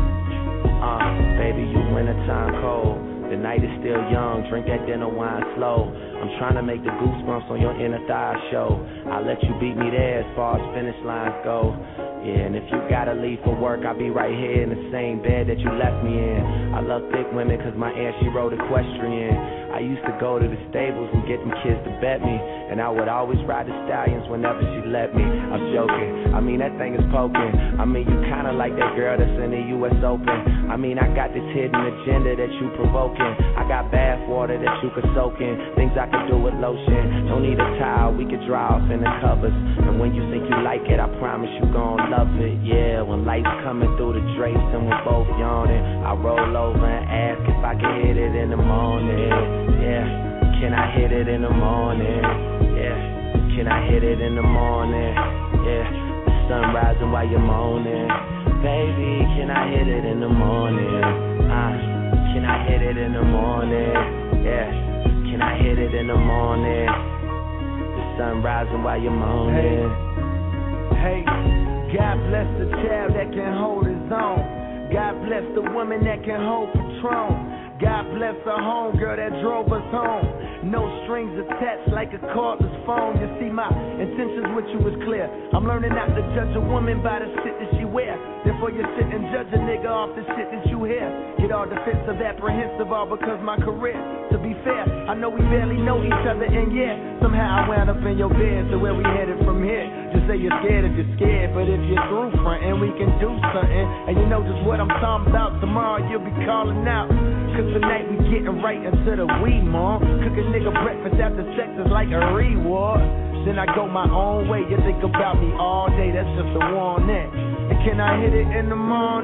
Baby, you wintertime cold. The night is still young, drink that dinner wine slow. I'm trying to make the goosebumps on your inner thigh show. I'll let you beat me there as far as finish lines go. Yeah, and if you gotta leave for work, I'll be right here in the same bed that you left me in. I love thick women cause my aunt, she rode equestrian. I used to go to the stables and get them kids to bet me, and I would always ride the stallions whenever she let me. I'm joking, I mean that thing is poking. I mean you kinda like that girl that's in the US Open. I mean I got this hidden agenda that you provoking. I got bath water that you could soak in, things I could do with lotion. Don't need a towel, we could dry off in the covers. And when you think you like it, I promise you gon' love it. Yeah, when lights coming through the drapes and we're both yawning, I roll over and ask if I can hit it in the morning. Yeah, can I hit it in the morning? Yeah, can I hit it in the morning? Yeah, the sun rising while you're moaning. Baby, can I hit it in the morning? Can I hit it in the morning? Yeah, can I hit it in the morning? The sun rising while you're moaning. Hey, God bless the child that can hold his own. God bless the woman that can hold Patron. God bless the homegirl that drove us home. No strings attached like a cordless phone. You see, my intentions with you is clear. I'm learning not to judge a woman by the shit that she wear. Therefore you sit and judge a nigga off the shit that you hear. Get all defensive, apprehensive, all because my career. To be fair, I know we barely know each other, and yeah, somehow I wound up in your bed. So where we headed from here? Just say you're scared if you're scared, but if you're through frontin', we can do something. And you know just what I'm talking about. Tomorrow you'll be calling out. Cause tonight we getting right into the weed, mom. Cook a nigga breakfast after sex is like a reward. Then I go my own way. You think about me all day, that's just a warning. And can I hit it in the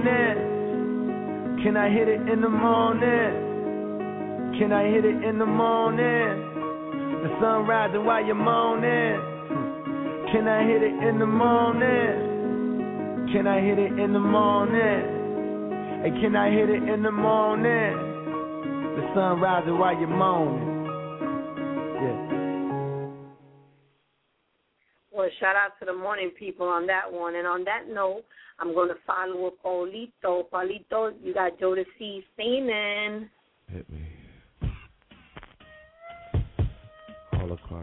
morning? Can I hit it in the morning? Can I hit it in the morning? The sun rising while you're moaning. Can I hit it in the morning? Can I hit it in the morning? Hey, can I hit it in the morning? The sun rising while you're moaning. Yeah. Well, shout out to the morning people on that one. And on that note, I'm going to follow up Paulito. Paulito, you got Joe the C singing. Hit me.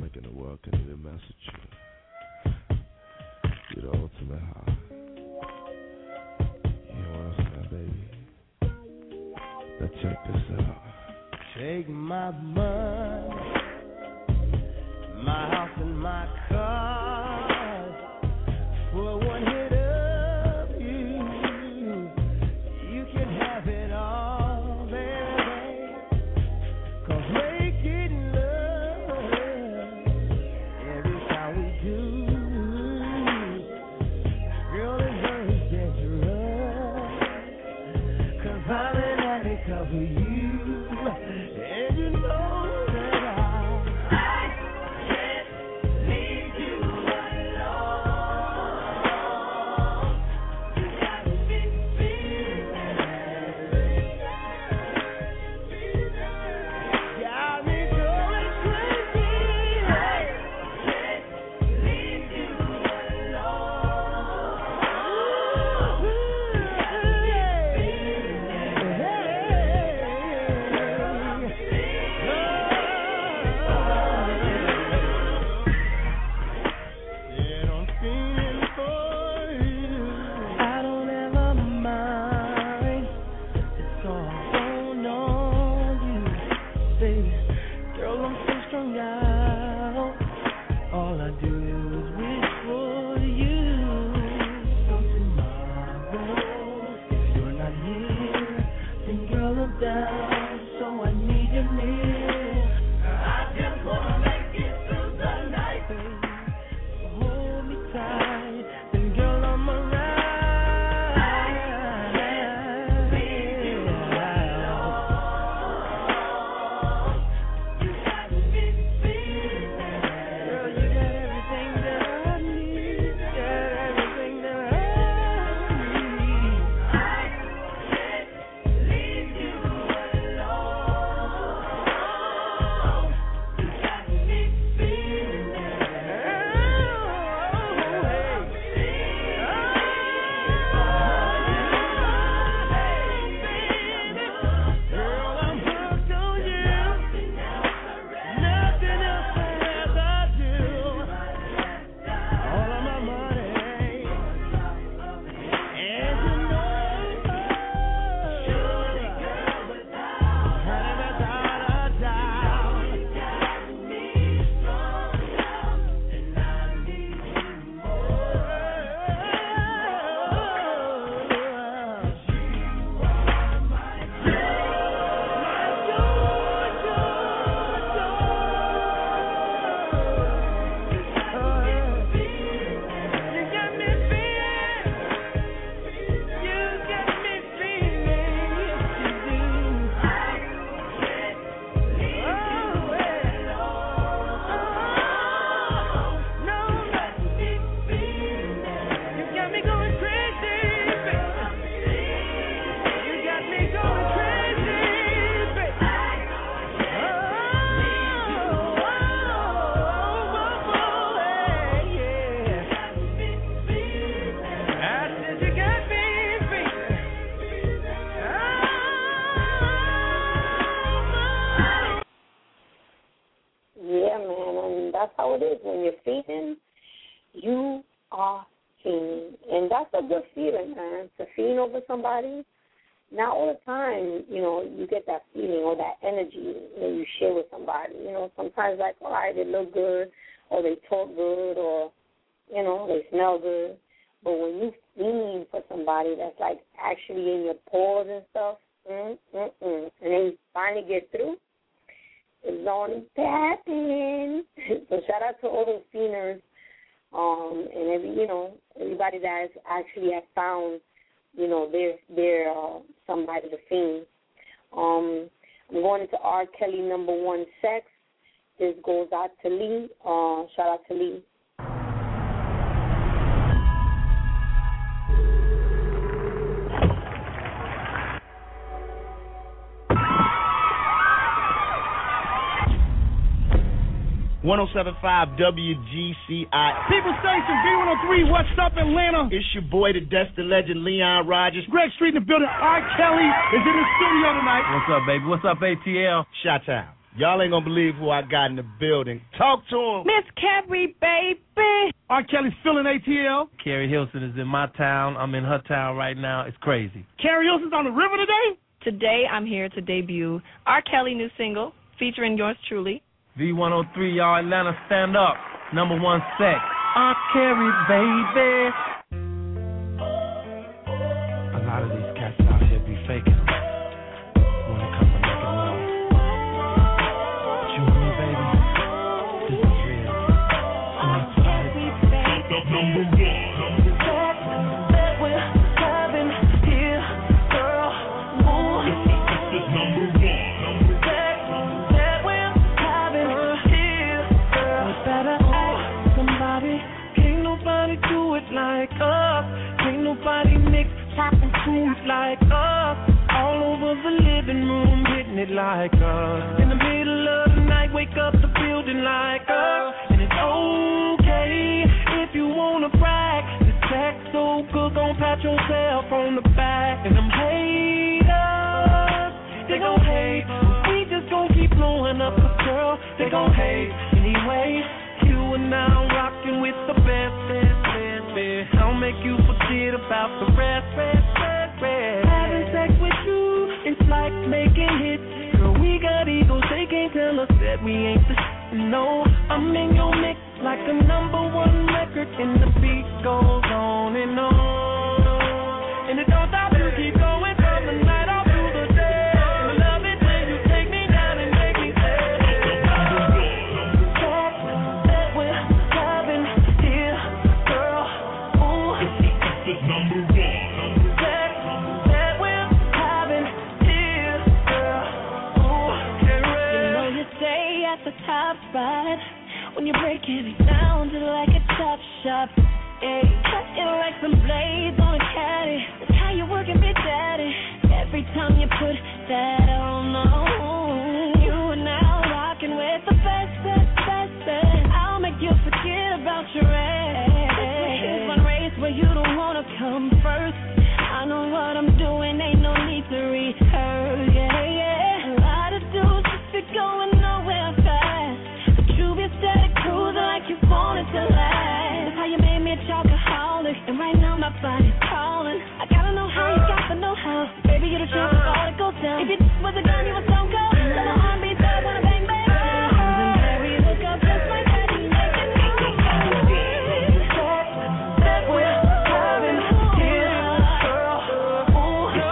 like in the world can even mess with you. You're the ultimate high. You know what I'm saying, baby? Now check this out. Take my money, my house and my cars, for one hit of you. You can have it all, baby. 'Cause making love every time we do, girl, it hurts dangerous. 'Cause I'm an addict of you. And you know that I can't leave you alone. You got me feeling, got me going crazy. I can't leave you down, so I need you near. I just wanna make it through the night, baby. So hold me tight, and girl, I'm alright. Leave you alone. You got me feeling. Girl, you got everything that I need. Got everything that I need. I can't leave you That's how it is. When you're feeding, you are fiending. And that's a good feeling, man, to fiend over somebody. Not all the time, you get that feeling or that energy when you share with somebody. Sometimes like, all right, they look good or they talk good or, they smell good. But when you fiend for somebody that's like actually in your pores and stuff, and then you finally get through, it's only happening. So shout out to all those fienders, and everybody that has actually have found, they're somebody to fiend. I'm going into R. Kelly #1 Sex. This goes out to Lee. Shout out to Lee. .107.5 WGCI. People Station, B103, what's up, Atlanta? It's your boy, the Destin legend, Leon Rogers. Greg Street in the building. R. Kelly is in the studio tonight. What's up, baby? What's up, ATL? Shot Town. Y'all ain't gonna believe who I got in the building. Talk to him. Miss Carrie, baby. R. Kelly's feeling ATL. Carrie Hilson is in my town. I'm in her town right now. It's crazy. Carrie Hilson's on the river today? Today, I'm here to debut R. Kelly new single featuring yours truly. V103, y'all, Atlanta, stand up. Number one sex. R. Kelly, baby. A lot of these cats out here be faking when it comes to making love. But you and me, baby, this is real. And that's what I do. Number one. That we're having here, girl. This is number one. That we're having here, girl. Better ask somebody. Can't nobody do it like us. Can't nobody mix chopping food like us. All over the living room, hitting it like us. In the middle of the night, wake up the building like us. And it's okay if you wanna brag. This sex so good, gon' pat yourself on the back. And them haters, they gon' hate. We just gon' keep blowing up, 'cause girl, they gon' hate. Anyway, you and now rocking with the best. I'll make you forget about the rest. Having sex with you, it's like making hits. Girl, we got egos, they can't tell us that we ain't the no, I'm in your mix like a number one record, and the beat goes on and on. And it don't stop, you keep going from the night all through the day. I love it when you take me down and make me say that we're having here, girl. Ooh, this is number one. That we're having here, girl. Ooh, get ready. You know you stay at the top spot when you break it down just like a top shop. Yeah, cut it like some blades on a caddy. That's how you work it, big daddy. Every time you put that on, you are now rocking with the best. I'll make you forget about your ex. Here's one race where you don't wanna come first. I know what I'm doing, ain't no need to rehearse. Yeah. A lot of dudes just be going nowhere fast, but you be steady cruising like you want it to last. That's how you made me a chocoholic, and right now my body's calling. I gotta know how, you got to know how. Baby, you're the truth of all that goes down. If you was a gun, you was stone cold. So the R&B thug wanna bang bang. Baby, look up just like that, you make it that we're having here, girl. Ooh, that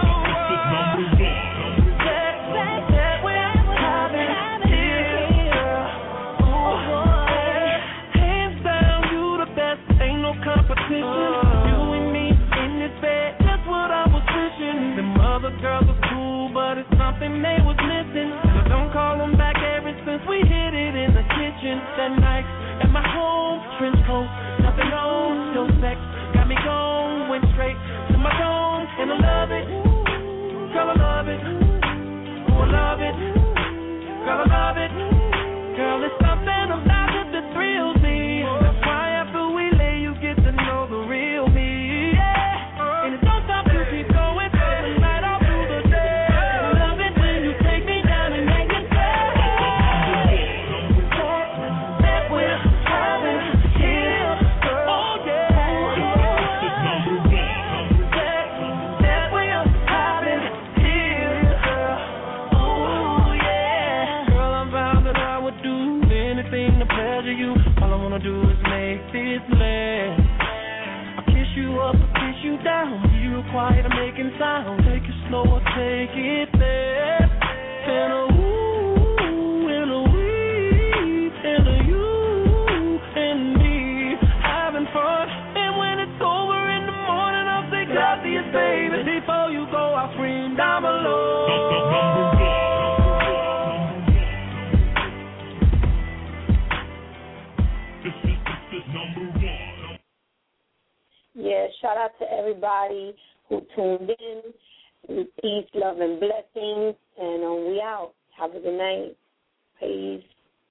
we're having here, girl. Ooh, hands down, you the best, ain't no competition. You and me in this bed, that's what I was wishing. Them other girls are cool, but it's something they was missing. So don't call them back ever since we hit it in the kitchen that night at my home. Trench coat, nothing on, still sex got me going, went straight to my zone, and I love it. Girl, I love it. Oh, I love it. Girl, I love it. Girl, it's something about it that thrills me. That's why after we lay, you get to know the real me. Yeah. And it don't stop, you keep going from the night all through the day. I love it when you take me down and make me say that we're having here, girl. Oh, yeah. That we're having here, girl. Oh, yeah. Girl, I vowed that I would do anything to pleasure you. All I wanna do is make this last. I'll kiss you up, I'll kiss you down. Be real quiet, I'm making sound. Take it slow, I'll take it there. And a ooh, and a wee, and a you and me having fun. And when it's over in the morning, I'll say gracias, baby. Before you go, I'll scream down below. Yeah, shout out to everybody who tuned in. Peace, love, and blessings. And we out. Have a good night. Peace.